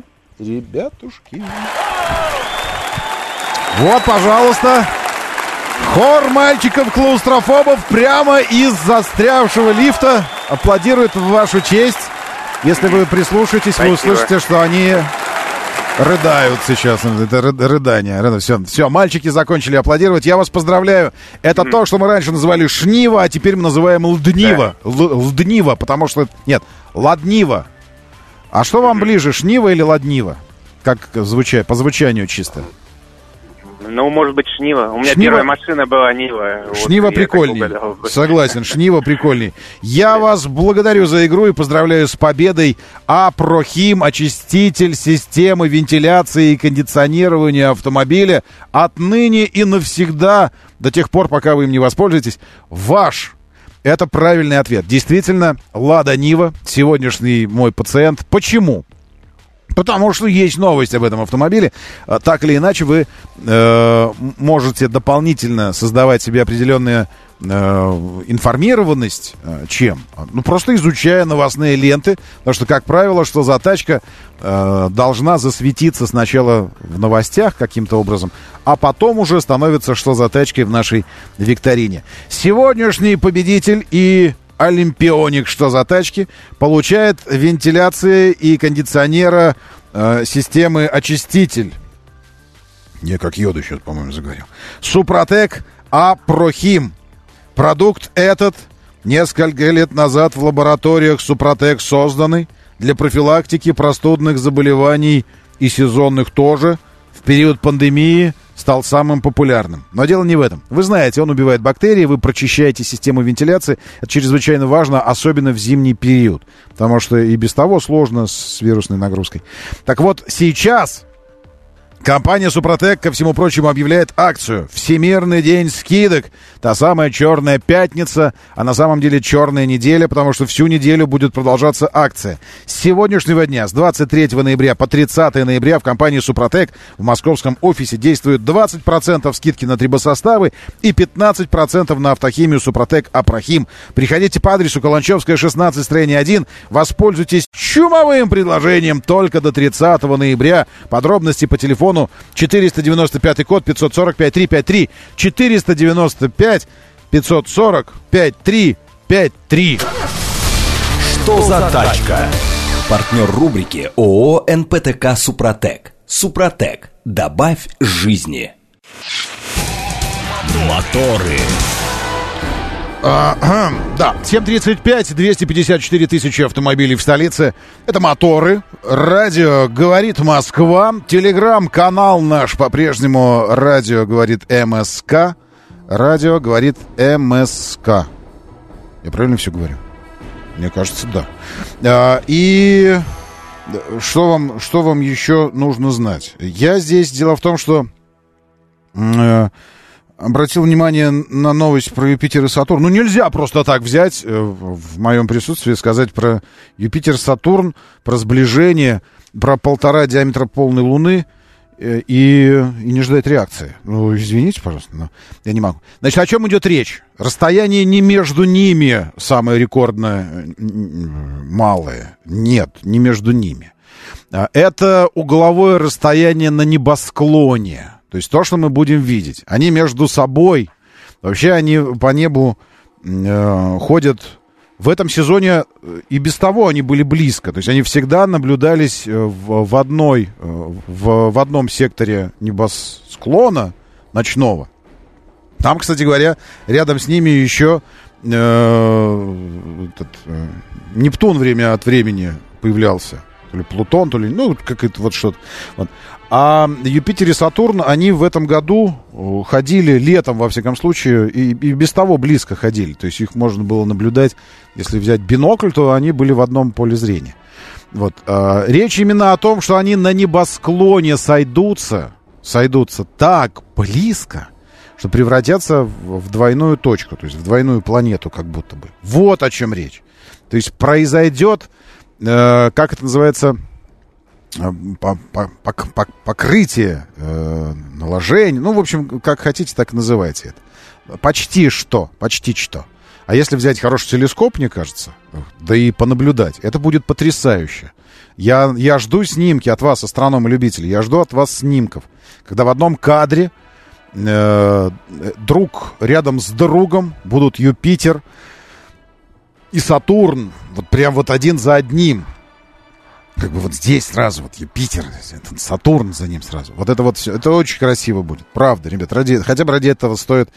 Вот, пожалуйста. Хор мальчиков-клаустрофобов прямо из застрявшего лифта аплодирует в вашу честь. Если вы прислушаетесь, вы услышите, что они рыдают сейчас. Это рыдание. Все, мальчики закончили аплодировать. Я вас поздравляю. Это то, что мы раньше называли шнива, а теперь мы называем лднива. Лднива, потому что... Нет, ладнива. А что вам ближе, шнива или ладнива? Как по звучанию чисто? Может быть, Шнива. У меня первая машина была Нива. Шнива прикольней. Согласен, Шнива прикольней. Я вас благодарю за игру и поздравляю с победой. Прохим, очиститель системы вентиляции и кондиционирования автомобиля отныне и навсегда, до тех пор, пока вы им не воспользуетесь, ваш. Это правильный ответ. Действительно, Лада Нива, сегодняшний мой пациент. Почему? Потому что есть новость об этом автомобиле. Так или иначе, вы можете дополнительно создавать себе определенную информированность. Чем? Просто изучая новостные ленты. Потому что, как правило, что за тачка должна засветиться сначала в новостях каким-то образом, а потом уже становится что за тачкой в нашей викторине. Сегодняшний победитель и... олимпионик, что за тачки, получает вентиляции и кондиционера системы очиститель. Я как Йода сейчас, по-моему, заговорил. Супротек Прохим. Продукт этот несколько лет назад в лабораториях Супротек созданный для профилактики простудных заболеваний и сезонных тоже. В период пандемии стал самым популярным. Но дело не в этом. Вы знаете, он убивает бактерии, вы прочищаете систему вентиляции. Это чрезвычайно важно, особенно в зимний период. Потому что и без того сложно с вирусной нагрузкой. Так вот, сейчас компания «Супротек», ко всему прочему, объявляет акцию «Всемирный день скидок». Та самая черная пятница, а на самом деле черная неделя, потому что всю неделю будет продолжаться акция. С сегодняшнего дня, с 23 ноября по 30 ноября в компании «Супротек» в московском офисе действует 20% скидки на трибосоставы и 15% на автохимию «Супротек Апрахим». Приходите по адресу Каланчевская, 16, строение 1. Воспользуйтесь чумовым предложением только до 30 ноября. Подробности по телефону 495 код 545 353 495 540 5353. Что за тачка? Партнер рубрики ООО «НПТК Супротек». Супротек. Добавь жизни. Моторы. Да, 7:35, 254 тысячи автомобилей в столице. Это моторы. Радио «Говорит Москва». Телеграм-канал наш по-прежнему «Радио говорит МСК». Радио говорит МСК. Я правильно все говорю? Мне кажется, да. И что вам еще нужно знать? Я здесь... Дело в том, что... обратил внимание на новость про Юпитер и Сатурн. Ну, нельзя просто так взять в моем присутствии сказать про Юпитер и Сатурн, про сближение, про 1,5 диаметра полной Луны и не ждать реакции. Ну, извините, пожалуйста, но я не могу. Значит, о чем идет речь? Расстояние не между ними самое рекордное малое. Нет, не между ними. Это угловое расстояние на небосклоне. То есть то, что мы будем видеть. Они между собой, вообще они по небу ходят. В этом сезоне и без того они были близко. То есть они всегда наблюдались в одном секторе небосклона ночного. Там, кстати говоря, рядом с ними еще Нептун время от времени появлялся. То ли Плутон, то ли, ну, как-то вот что-то. Вот. А Юпитер и Сатурн, они в этом году ходили летом, во всяком случае, и без того близко ходили. То есть их можно было наблюдать, если взять бинокль, то они были в одном поле зрения. Вот. Речь именно о том, что они на небосклоне сойдутся так близко, что превратятся в двойную точку, то есть в двойную планету как будто бы. Вот о чем речь. То есть произойдет, как это называется... покрытие, наложение. Ну, в общем, как хотите, так и называйте это. Почти что. А если взять хороший телескоп, мне кажется, да и понаблюдать, это будет потрясающе. Я жду снимки от вас, астрономы-любители, я жду от вас снимков, когда в одном кадре друг рядом с другом будут Юпитер и Сатурн, вот прям вот один за одним. Как бы вот здесь сразу вот Юпитер, Сатурн за ним сразу. Вот это вот все, это очень красиво будет. Правда, ребят, хотя бы ради этого стоит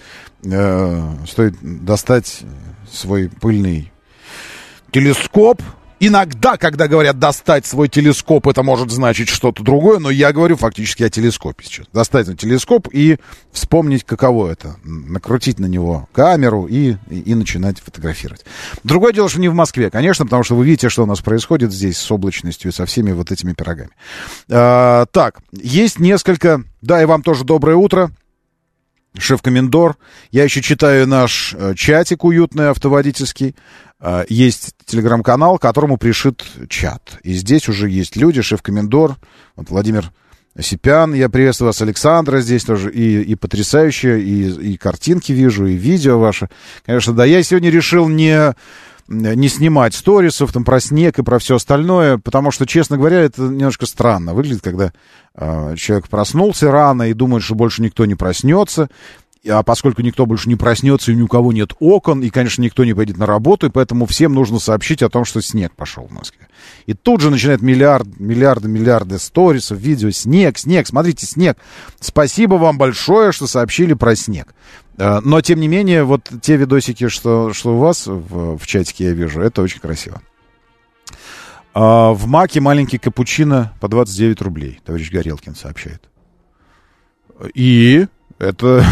достать свой пыльный телескоп. Иногда, когда говорят достать свой телескоп, это может значить что-то другое, но я говорю фактически о телескопе сейчас. Достать телескоп и вспомнить, каково это. Накрутить на него камеру и начинать фотографировать. Другое дело, что не в Москве, конечно, потому что вы видите, что у нас происходит здесь с облачностью и со всеми вот этими пирогами. Так, есть несколько... Да, и вам тоже доброе утро. Шеф-комендор. Я еще читаю наш чатик уютный, автоводительский. Есть телеграм-канал, к которому пришит чат. И здесь уже есть люди, шеф-комендор, вот Владимир Осипян, я приветствую вас, Александра здесь тоже, и потрясающие, и картинки вижу, и видео ваше. Конечно, да, я сегодня решил не снимать сторисов там про снег и про все остальное, потому что, честно говоря, это немножко странно выглядит, когда человек проснулся рано и думает, что больше никто не проснется. А поскольку никто больше не проснется и ни у кого нет окон, и, конечно, никто не пойдет на работу, и поэтому всем нужно сообщить о том, что снег пошел в Москве. И тут же начинают миллиарды сторисов, видео. Снег, смотрите, снег. Спасибо вам большое, что сообщили про снег. Но, тем не менее, вот те видосики, что у вас в чатике я вижу, это очень красиво. В Маке маленький капучино по 29 рублей, товарищ Горелкин сообщает. И это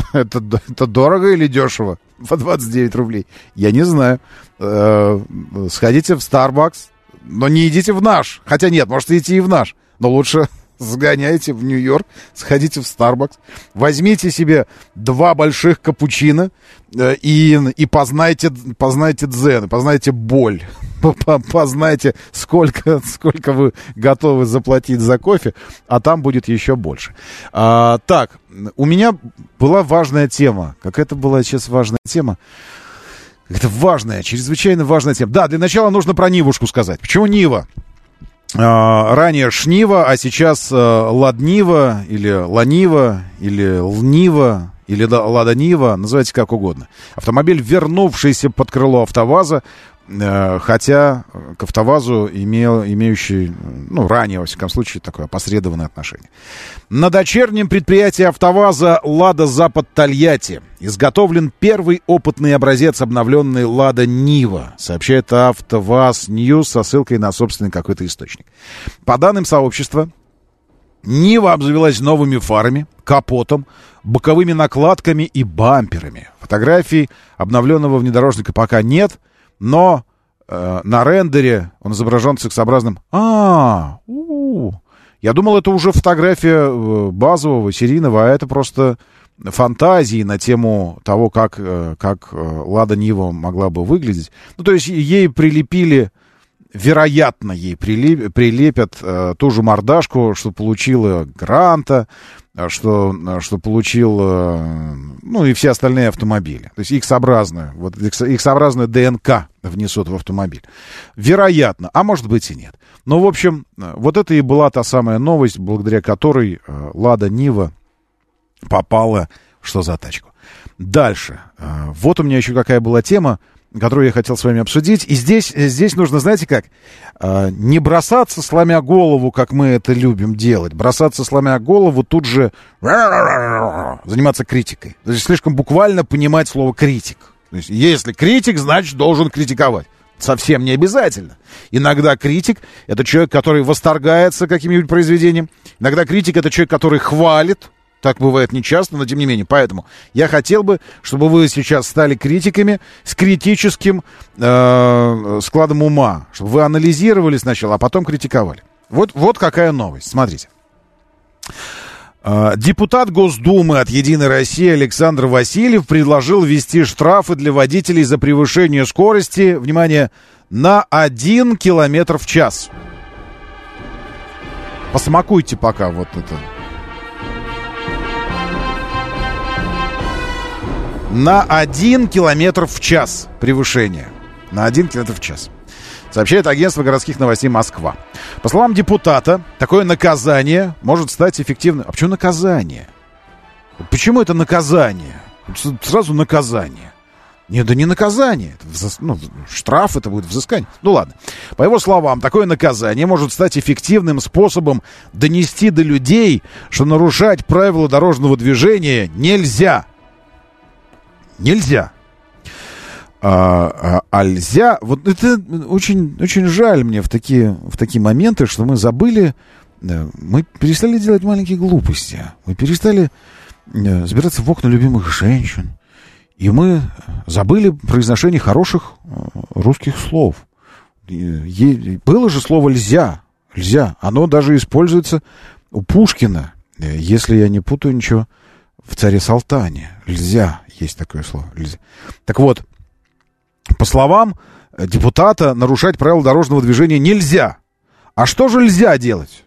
дорого или дешево? По 29 рублей. Я не знаю. Сходите в Starbucks, но не идите в наш. Хотя нет, можете идти и в наш. Но лучше сгоняйте в Нью-Йорк, сходите в Starbucks, возьмите себе 2 больших капучино и познайте дзен, познайте боль. Познайте, сколько вы готовы заплатить за кофе, а там будет еще больше. Так, у меня была важная тема. Какая-то была сейчас важная тема. Это важная, чрезвычайно важная тема. Да, для начала нужно про Нивушку сказать. Почему Нива? Ранее Шнива, а сейчас Ладнива, или Ланива, или Лнива, или Ладанива, называйте как угодно. Автомобиль, вернувшийся под крыло АвтоВАЗа, хотя к АвтоВАЗу имеющий, ранее, во всяком случае, такое опосредованное отношение. На дочернем предприятии АвтоВАЗа «Лада Запад Тольятти» изготовлен первый опытный образец обновленной «Лада Нива», сообщает АвтоВАЗ Ньюс со ссылкой на собственный какой-то источник. По данным сообщества, Нива обзавелась новыми фарами, капотом, боковыми накладками и бамперами. Фотографий обновленного внедорожника пока нет, но на рендере он изображен сексообразным. Я думал, это уже фотография базового, серийного, а это просто фантазии на тему того, как Лада Нива могла бы выглядеть. То есть ей прилепили, вероятно, прилепят ту же мордашку, что получила Гранта, что получил, и все остальные автомобили. То есть X-образную ДНК внесут в автомобиль. Вероятно, а может быть и нет. Но, в общем, вот это и была та самая новость, благодаря которой Лада Нива попала что за тачку. Дальше. Вот у меня еще какая была тема, которую я хотел с вами обсудить. И здесь нужно, знаете как, не бросаться, сломя голову, как мы это любим делать. Бросаться, сломя голову, тут же заниматься критикой. То есть слишком буквально понимать слово «критик». То есть, если критик, значит, должен критиковать. Совсем не обязательно. Иногда критик — это человек, который восторгается каким-нибудь произведением. Иногда критик — это человек, который хвалит. Так бывает нечасто, но тем не менее. Поэтому я хотел бы, чтобы вы сейчас стали критиками с критическим складом ума. Чтобы вы анализировали сначала, а потом критиковали. Вот какая новость. Смотрите. Депутат Госдумы от «Единой России» Александр Васильев предложил ввести штрафы для водителей за превышение скорости, внимание, на 1 километр в час. Посмакуйте пока вот это. На 1 километр в час превышение. На 1 километр в час. Сообщает агентство городских новостей «Москва». По словам депутата, такое наказание может стать эффективным. А почему наказание? Почему это наказание? Сразу наказание. Нет, да не наказание. Штраф, это будет взыскание. Ну ладно. По его словам, такое наказание может стать эффективным способом донести до людей, что нарушать правила дорожного движения нельзя. Нельзя. Нельзя. Вот это очень, очень жаль мне в такие моменты, что мы забыли, мы перестали делать маленькие глупости. Мы перестали забираться в окна любимых женщин. И мы забыли произношение хороших русских слов. Было же слово «льзя». «Льзя». Оно даже используется у Пушкина, если я не путаю ничего, в «Царе Салтане». «Льзя». Есть такое слово. «Льзя». Так вот, по словам депутата, нарушать правила дорожного движения нельзя. А что же нельзя делать?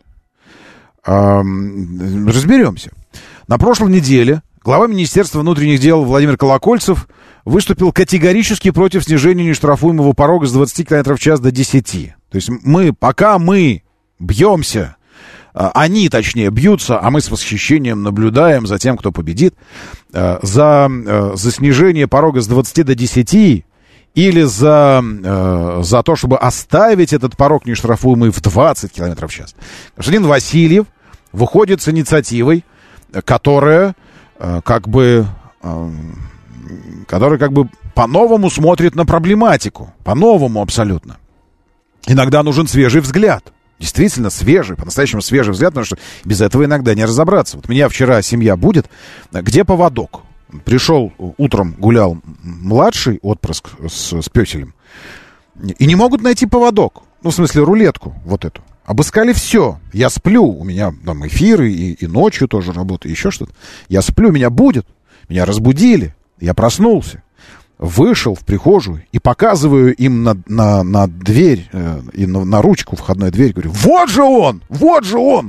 Разберемся. На прошлой неделе глава Министерства внутренних дел Владимир Колокольцев выступил категорически против снижения нештрафуемого порога с 20 км в час до 10. То есть пока мы бьемся, они, точнее, бьются, а мы с восхищением наблюдаем за тем, кто победит, за снижение порога с 20 до 10 или за то, чтобы оставить этот порог нештрафуемый в 20 км в час. Господин Васильев выходит с инициативой, которая как бы по-новому смотрит на проблематику. По-новому абсолютно. Иногда нужен свежий взгляд. Действительно свежий, по-настоящему свежий взгляд, потому что без этого иногда не разобраться. Вот у меня вчера семья будет, где поводок? Пришел утром, гулял младший отпрыск с пёселем, и не могут найти поводок. Ну, в смысле, рулетку вот эту. Обыскали все. Я сплю, у меня там эфиры, и ночью тоже работаю, еще что-то. Я сплю, меня будет. Меня разбудили. Я проснулся. Вышел в прихожую и показываю им на дверь, и на ручку входной двери. Говорю, вот же он! Вот же он!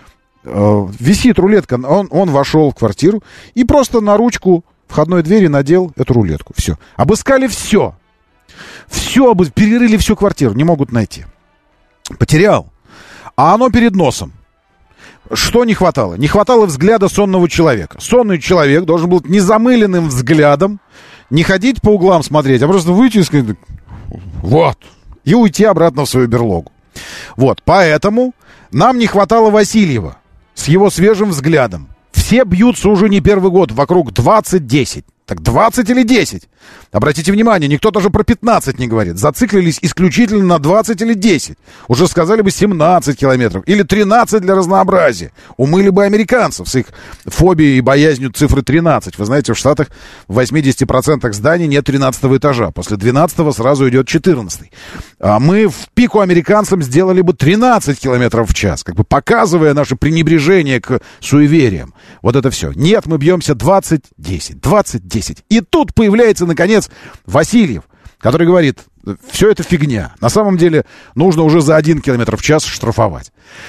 Висит рулетка. Он вошел в квартиру и просто на ручку входной двери надел эту рулетку. Все. Обыскали все. Все, перерыли всю квартиру. Не могут найти. Потерял. А оно перед носом. Что не хватало? Не хватало взгляда сонного человека. Сонный человек должен был незамыленным взглядом не ходить по углам смотреть, а просто выйти и сказать, вот, и уйти обратно в свою берлогу. Вот, поэтому нам не хватало Васильева с его свежим взглядом. Все бьются уже не первый год вокруг 20-10. Так 20 или 10? Обратите внимание, никто даже про 15 не говорит. Зациклились исключительно на 20 или 10. Уже сказали бы 17 километров. Или 13 для разнообразия. Умыли бы американцев с их фобией и боязнью цифры 13. Вы знаете, в Штатах в 80% зданий нет 13 этажа. После 12 сразу идет 14. А мы в пику американцам сделали бы 13 километров в час. Как бы показывая наше пренебрежение к суевериям. Вот это все. Нет, мы бьемся 20-10. 20-10. И тут появляется, наконец, Васильев, который говорит, все это фигня. На самом деле нужно уже за 1 километр в час штрафовать.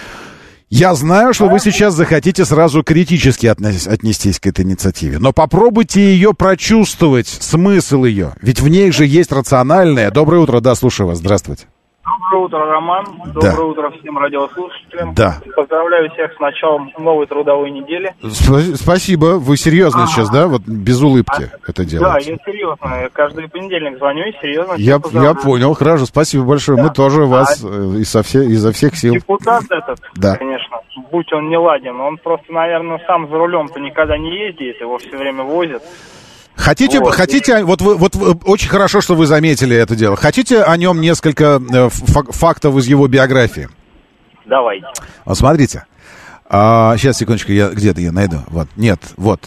Я знаю, что вы сейчас захотите сразу критически отнестись к этой инициативе, но попробуйте ее прочувствовать, смысл ее. Ведь в ней же есть рациональное. Доброе утро, да, слушаю вас, здравствуйте. Доброе утро, Роман. Доброе утро всем радиослушателям. Да. Поздравляю всех с началом новой трудовой недели. Спасибо. Вы серьезно сейчас, да? Вот без улыбки это делаете? Да, я серьезно. Каждый понедельник звоню и серьезно. Я понял. Хорошо, спасибо большое. Да. Мы тоже вас изо всех сил. Депутат этот, да. Конечно, будь он не ладен, он просто, наверное, сам за рулем-то никогда не ездит, его все время возят. Хотите, вот очень хорошо, что вы заметили это дело. Хотите о нем несколько фактов из его биографии? Давайте. Вот смотрите. Сейчас, секундочку, где-то я найду. Вот. Нет.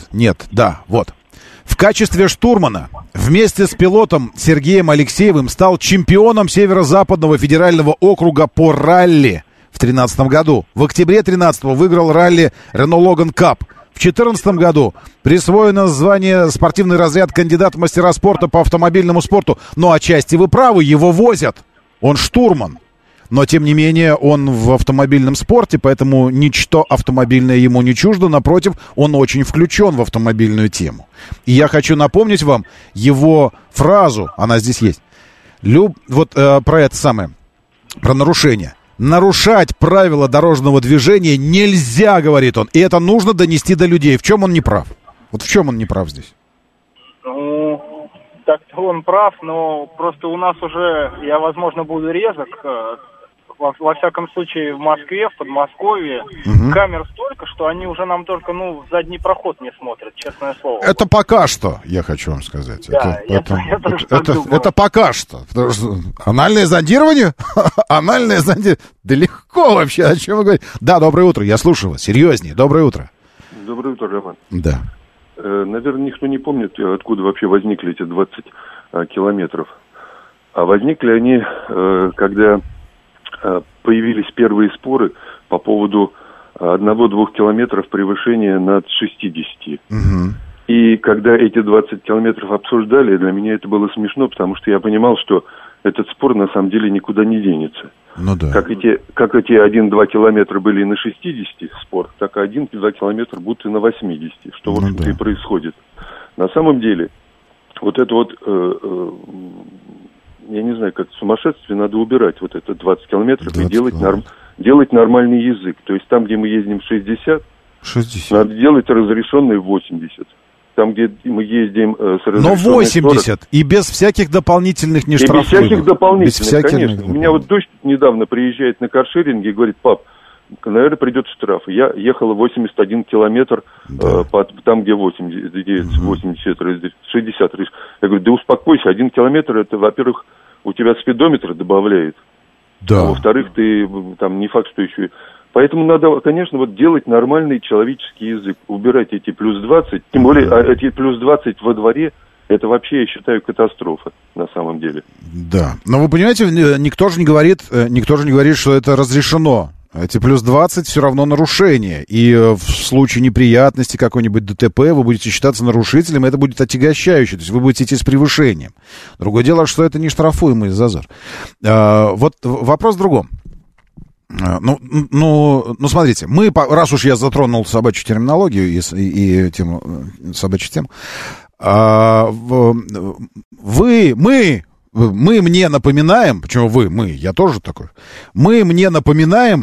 В качестве штурмана вместе с пилотом Сергеем Алексеевым стал чемпионом Северо-Западного федерального округа по ралли в 2013 году. В октябре 2013 выиграл ралли Renault Logan Cup. В 2014 году присвоено звание спортивный разряд кандидат в мастера спорта по автомобильному спорту. Но отчасти вы правы, его возят. Он штурман. Но, тем не менее, он в автомобильном спорте, поэтому ничто автомобильное ему не чуждо. Напротив, он очень включен в автомобильную тему. И я хочу напомнить вам его фразу, она здесь есть. Про это самое, про нарушение. Нарушать правила дорожного движения нельзя, говорит он. И это нужно донести до людей. В чем он не прав? Вот в чем он не прав здесь? Ну, так-то он прав, но просто у нас уже, я, возможно, буду резок. Во всяком случае, в Москве, в Подмосковье камер столько, что они уже нам только, в задний проход не смотрят, честное слово. Это пока что, я хочу вам сказать. Да, это пока что. Потому что анальное зондирование? Анальное зондирование? Да легко вообще, о чем вы говорите? Да, доброе утро, я слушаю вас, серьезнее, доброе утро. Доброе утро, Роман. Да. Наверное, никто не помнит, откуда вообще возникли эти 20 километров. А возникли они, когда появились первые споры по поводу 1-2 километров превышения над 60. И когда эти 20 километров обсуждали, для меня это было смешно, потому что я понимал, что этот спор на самом деле никуда не денется. Ну да. Как эти 1-2 километра были и на 60 спор, так и 1-2 километра будут и на 80, что, в общем-то, и происходит. На самом деле, вот это вот... я не знаю, как сумасшествие, надо убирать вот это 20 километров и делать нормальный язык. То есть там, где мы ездим 60, надо делать разрешенный 80. Там, где мы ездим с разрешенной 80, 40, и без всяких дополнительных не штрафуемых. И без всяких дополнительных, конечно. У меня вот дочь недавно приезжает на каршеринге и говорит: пап, наверное, придет штраф. Я ехала 81 километр, там, где 80, 60. Я говорю, да успокойся, 1 километр, это, во-первых, у тебя спидометр добавляет. Да. А во-вторых, ты там не факт, что еще... Поэтому надо, конечно, вот делать нормальный человеческий язык. Убирать эти плюс 20, тем более эти плюс 20 во дворе, это вообще, я считаю, катастрофа на самом деле. Да. Но вы понимаете, никто же не говорит, что это разрешено. Эти плюс 20 все равно нарушение. И в случае неприятности какой-нибудь ДТП вы будете считаться нарушителем, и это будет отягощающе. То есть вы будете идти с превышением. Другое дело, что это не штрафуемый зазор. Вот вопрос в другом. Ну, смотрите, раз уж я затронул собачью терминологию и тему, собачью тему, мы мне напоминаем, почему я тоже такой, мы мне напоминаем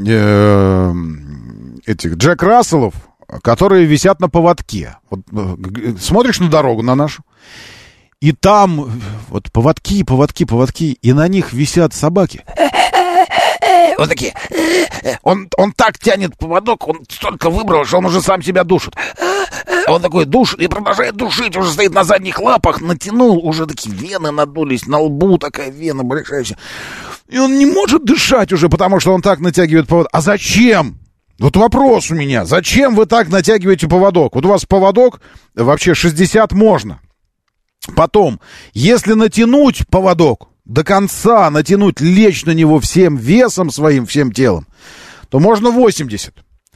этих Джек Расселов, которые висят на поводке. Вот, смотришь на дорогу на нашу, и там вот поводки, и на них висят собаки. Вот такие. Он так тянет поводок, он столько выбрал, что он уже сам себя душит. Он такой душит и продолжает душить, уже стоит на задних лапах, натянул, уже такие вены надулись, на лбу такая вена большая. И он не может дышать уже, потому что он так натягивает поводок. А зачем? Вот вопрос у меня. Зачем вы так натягиваете поводок? Вот у вас поводок вообще 60 можно. Потом, если натянуть поводок, до конца натянуть, лечь на него всем весом своим, всем телом, то можно 80.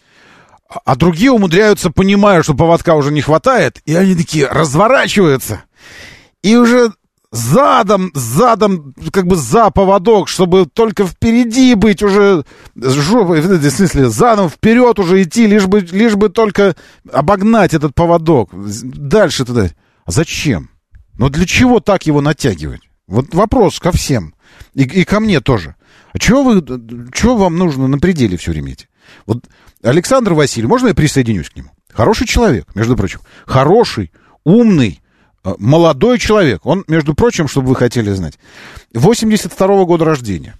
А другие умудряются, понимая, что поводка уже не хватает, и они такие разворачиваются, и уже задом, как бы за поводок, чтобы только впереди быть уже, в смысле, задом вперед уже идти, лишь бы только обогнать этот поводок. Дальше туда. А зачем? Ну для чего так его натягивать? Вот вопрос ко всем. И ко мне тоже. А чего вам нужно на пределе все время идти? Вот Александр Васильев, можно я присоединюсь к нему? Хороший человек, между прочим. Хороший, умный, молодой человек. Он, между прочим, чтобы вы хотели знать, 82-го года рождения.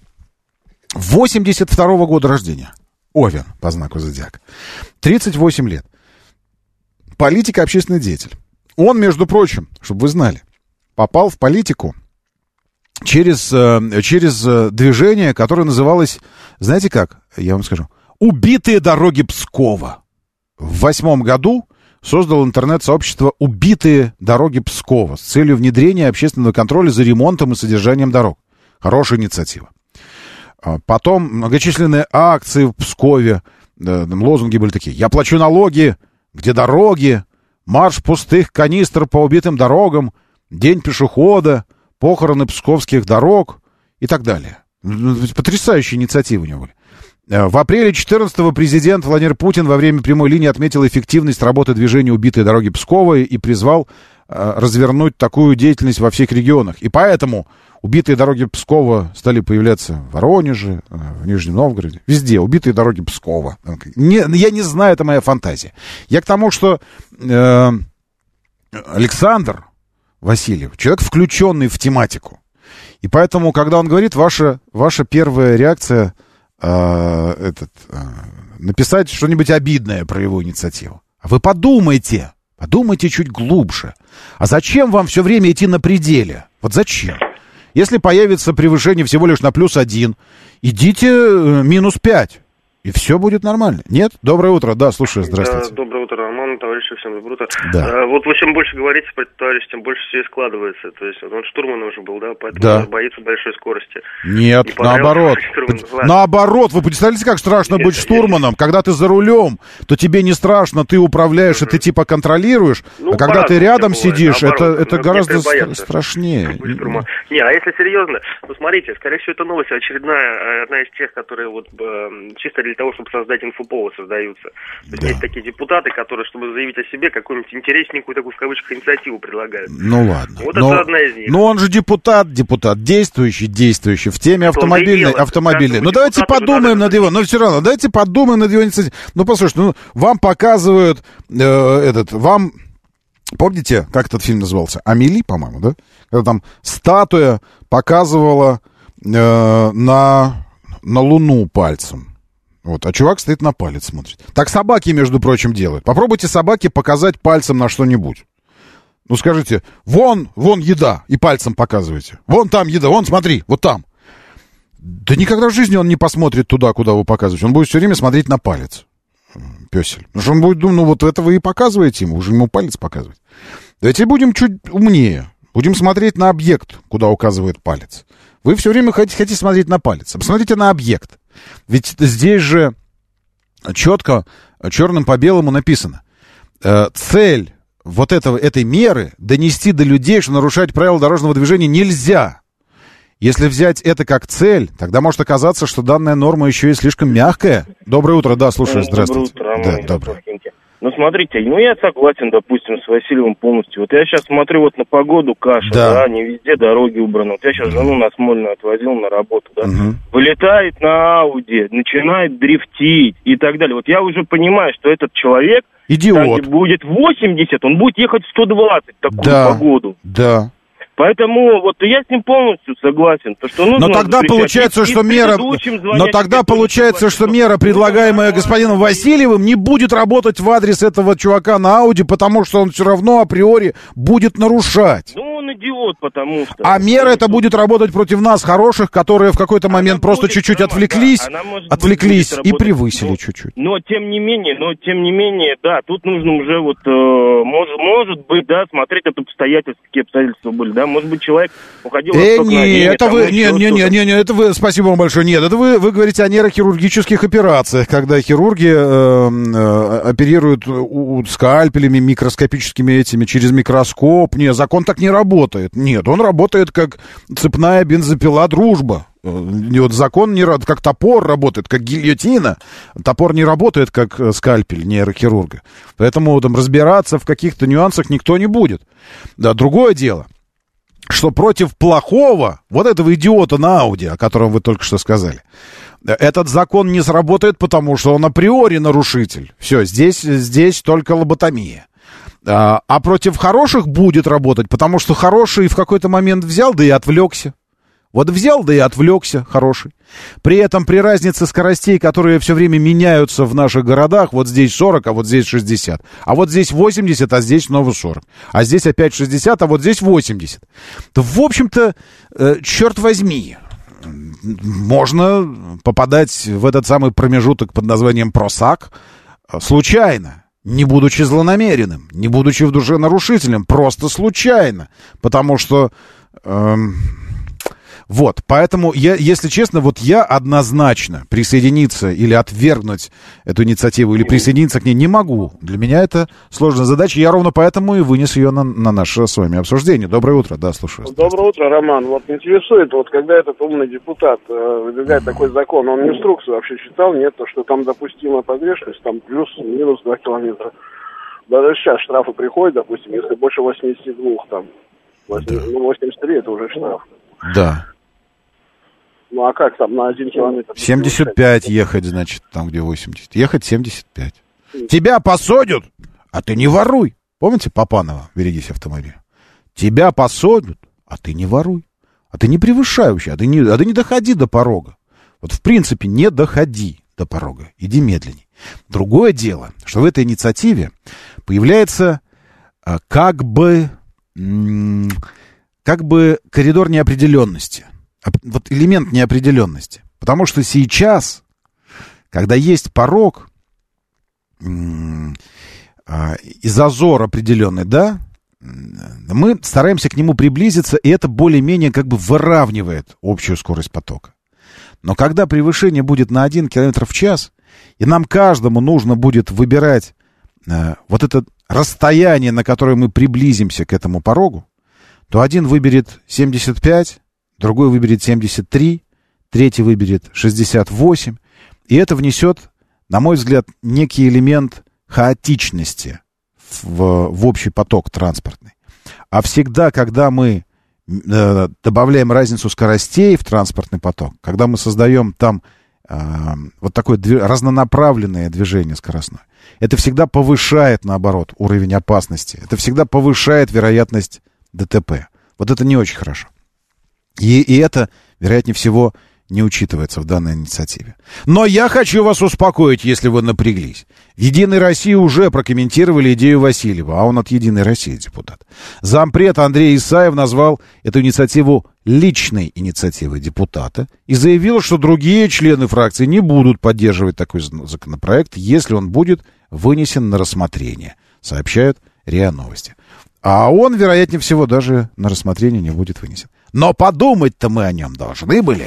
82-го года рождения. Овен по знаку зодиака. 38 лет. Политик, общественный деятель. Он, между прочим, чтобы вы знали, попал в политику через движение, которое называлось, знаете как, я вам скажу, «Убитые дороги Пскова». В 2008 году создал интернет-сообщество «Убитые дороги Пскова» с целью внедрения общественного контроля за ремонтом и содержанием дорог. Хорошая инициатива. Потом многочисленные акции в Пскове, лозунги были такие: «Я плачу налоги, где дороги», «Марш пустых канистр по убитым дорогам», «День пешехода», «Похороны псковских дорог» и так далее. Потрясающие инициативы у него были. В апреле 14-го президент Владимир Путин во время прямой линии отметил эффективность работы движения «Убитые дороги Пскова» и призвал развернуть такую деятельность во всех регионах. И поэтому «Убитые дороги Пскова» стали появляться в Воронеже, в Нижнем Новгороде, везде «Убитые дороги Пскова». Я не знаю, это моя фантазия. Я к тому, что Александр Васильев, человек, включенный в тематику. И поэтому, когда он говорит, ваша первая реакция написать что-нибудь обидное про его инициативу. А вы подумайте чуть глубже. А зачем вам все время идти на пределе? Вот зачем? Если появится превышение всего лишь на +1, идите -5. И все будет нормально. Нет? Доброе утро. Да, слушаю, здравствуйте. Доброе утро, Роман, товарищи, всем доброе утро. Да. Вот вы чем больше говорите про товарища, тем больше все и складывается. То есть он штурманом уже был, да, поэтому да. Он боится большой скорости. Нет, наоборот. Наоборот, вы представляете, как страшно быть штурманом? Когда ты за рулем, то тебе не страшно, ты управляешь, и ты типа контролируешь. А когда ты рядом сидишь, это гораздо страшнее. Не, а если серьезно, ну смотрите, скорее всего, это новость очередная, одна из тех, которые вот чисто для того, чтобы создать инфоповод, создаются. То есть есть такие депутаты, которые, чтобы заявить о себе, какую-нибудь интересненькую, такую в кавычках, инициативу предлагают. Ну ладно. Вот это одна из них. Ну он же депутат, действующий в теме автомобильной. Ну давайте подумаем над его, но все равно, давайте подумаем над его инициативой. Ну послушайте, вам показывают вам... Помните, как этот фильм назывался? «Амели», по-моему, да? Когда там статуя показывала на Луну пальцем. Вот, а чувак стоит на палец, смотрит. Так собаки, между прочим, делают. Попробуйте собаке показать пальцем на что-нибудь. Ну, скажите, вон еда, и пальцем показывайте. Вон там еда, вон, смотри, вот там. Да никогда в жизни он не посмотрит туда, куда вы показываете. Он будет все время смотреть на палец. Пёсель. Потому что он будет думать, ну вот это вы и показываете ему, уже ему палец показывать. Давайте будем чуть умнее. Будем смотреть на объект, куда указывает палец. Вы все время хотите смотреть на палец. Посмотрите на объект. Ведь здесь же четко, черным по белому написано. Цель вот этой меры донести до людей, что нарушать правила дорожного движения нельзя. Если взять это как цель, тогда может оказаться, что данная норма еще и слишком мягкая. Доброе утро, да, слушаю, здравствуйте. Доброе утро, Роман. Да, доброе. Ну, смотрите, я согласен, допустим, с Васильевым полностью. Вот я сейчас смотрю вот на погоду, каша, да, не везде дороги убраны. Вот я сейчас жену на Смольную отвозил на работу, да. Вылетает на Ауди, начинает дрифтить и так далее. Вот я уже понимаю, что этот человек, идиот, там, где будет 80, он будет ехать 120 в такую погоду. Да. Поэтому вот я с ним полностью согласен. То, что нужно, но тогда получается, что мера, предлагаемая господином Васильевым, не будет работать в адрес этого чувака на Ауди, потому что он все равно априори будет нарушать. Ну, он идиот, потому что... А мера эта будет работать против нас, хороших, которые в какой-то момент просто чуть-чуть отвлеклись и превысили чуть-чуть. Но тем не менее, да, тут нужно уже вот, может быть, да, смотреть от обстоятельств, какие обстоятельства были, да, может быть, человек уходил... это вы, спасибо вам большое, нет, это вы говорите о нейрохирургических операциях, когда хирурги оперируют скальпелями, микроскопическими этими, через микроскоп. Нет, закон так не работает. Нет, он работает как цепная бензопила «Дружба». Вот закон не как топор работает, как гильотина. Топор не работает, как скальпель нейрохирурга. Поэтому там разбираться в каких-то нюансах никто не будет. Да, другое дело, что против плохого, вот этого идиота на Ауди, о котором вы только что сказали, этот закон не сработает, потому что он априори нарушитель. Все, здесь только лоботомия. А против хороших будет работать, потому что хороший в какой-то момент взял, да и отвлекся. Вот взял, да и отвлекся, хороший. При этом при разнице скоростей, которые все время меняются в наших городах, вот здесь 40, а вот здесь 60, а вот здесь 80, а здесь снова 40, а здесь опять 60, а вот здесь 80. То, в общем-то, черт возьми, можно попадать в этот самый промежуток под названием просак случайно, не будучи злонамеренным, не будучи в душе нарушителем, просто случайно, потому что... Вот, поэтому, если честно, вот я однозначно присоединиться или отвергнуть эту инициативу, или присоединиться к ней не могу. Для меня это сложная задача, я ровно поэтому и вынес ее на наше с вами обсуждение. Доброе утро, да, слушаю. Доброе утро, Роман. Вот интересует, вот когда этот умный депутат выдвигает такой закон, он инструкцию вообще читал, нет, то, что там допустимая погрешность, там плюс-минус 2 километра. Даже сейчас штрафы приходят, допустим, если больше 82, там, 83, это уже штраф. Да. Ну, а как там на 1 километр? 75 ехать, значит, там, где 80. Ехать 75. Тебя посадят, а ты не воруй. Помните Папанова, «Берегись автомобиля»? Тебя посадят, а ты не воруй. А ты не превышай вообще, а ты не доходи до порога. Вот, в принципе, не доходи до порога. Иди медленней. Другое дело, что в этой инициативе появляется как бы коридор неопределенности. Вот элемент неопределенности. Потому что сейчас, когда есть порог и зазор определенный, да, мы стараемся к нему приблизиться, и это более-менее как бы выравнивает общую скорость потока. Но когда превышение будет на 1 км в час, и нам каждому нужно будет выбирать вот это расстояние, на которое мы приблизимся к этому порогу, то один выберет 75, другой выберет 73, третий выберет 68. И это внесет, на мой взгляд, некий элемент хаотичности в общий поток транспортный. А всегда, когда мы добавляем разницу скоростей в транспортный поток, когда мы создаем там вот такое разнонаправленное движение скоростное, это всегда повышает, наоборот, уровень опасности. Это всегда повышает вероятность ДТП. Вот это не очень хорошо. И это, вероятнее всего, не учитывается в данной инициативе. Но я хочу вас успокоить, если вы напряглись. В «Единой России» уже прокомментировали идею Васильева, а он от «Единой России» депутат. Зампред Андрей Исаев назвал эту инициативу личной инициативой депутата и заявил, что другие члены фракции не будут поддерживать такой законопроект, если он будет вынесен на рассмотрение, сообщают РИА Новости. А он, вероятнее всего, даже на рассмотрение не будет вынесен. Но подумать-то мы о нем должны были.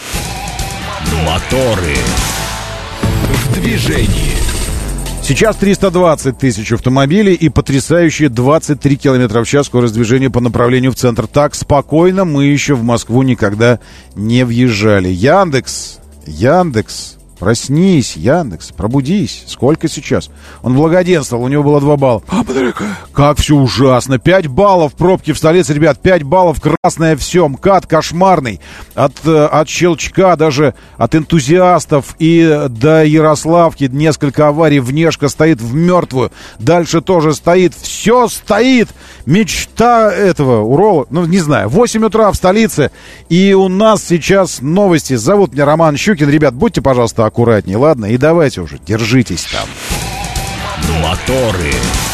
Моторы в движении. Сейчас 320 тысяч автомобилей и потрясающие 23 км в час скорость движения по направлению в центр. Так спокойно мы еще в Москву никогда не въезжали. Яндекс, проснись, Яндекс, пробудись. Сколько сейчас? Он благоденствовал, у него было 2 балла. Как все ужасно. 5 баллов пробки в столице, ребят. 5 баллов, красное все. МКАД кошмарный. От Щелчка, даже от энтузиастов и до Ярославки несколько аварий. Внешка стоит в мертвую. Дальше тоже стоит. Все стоит. Мечта этого уролога. Ну, не знаю. 8 утра в столице. И у нас сейчас новости. Зовут меня Роман Щукин. Ребят, будьте, пожалуйста, аккуратнее, ладно? И давайте уже, держитесь там. Моторы.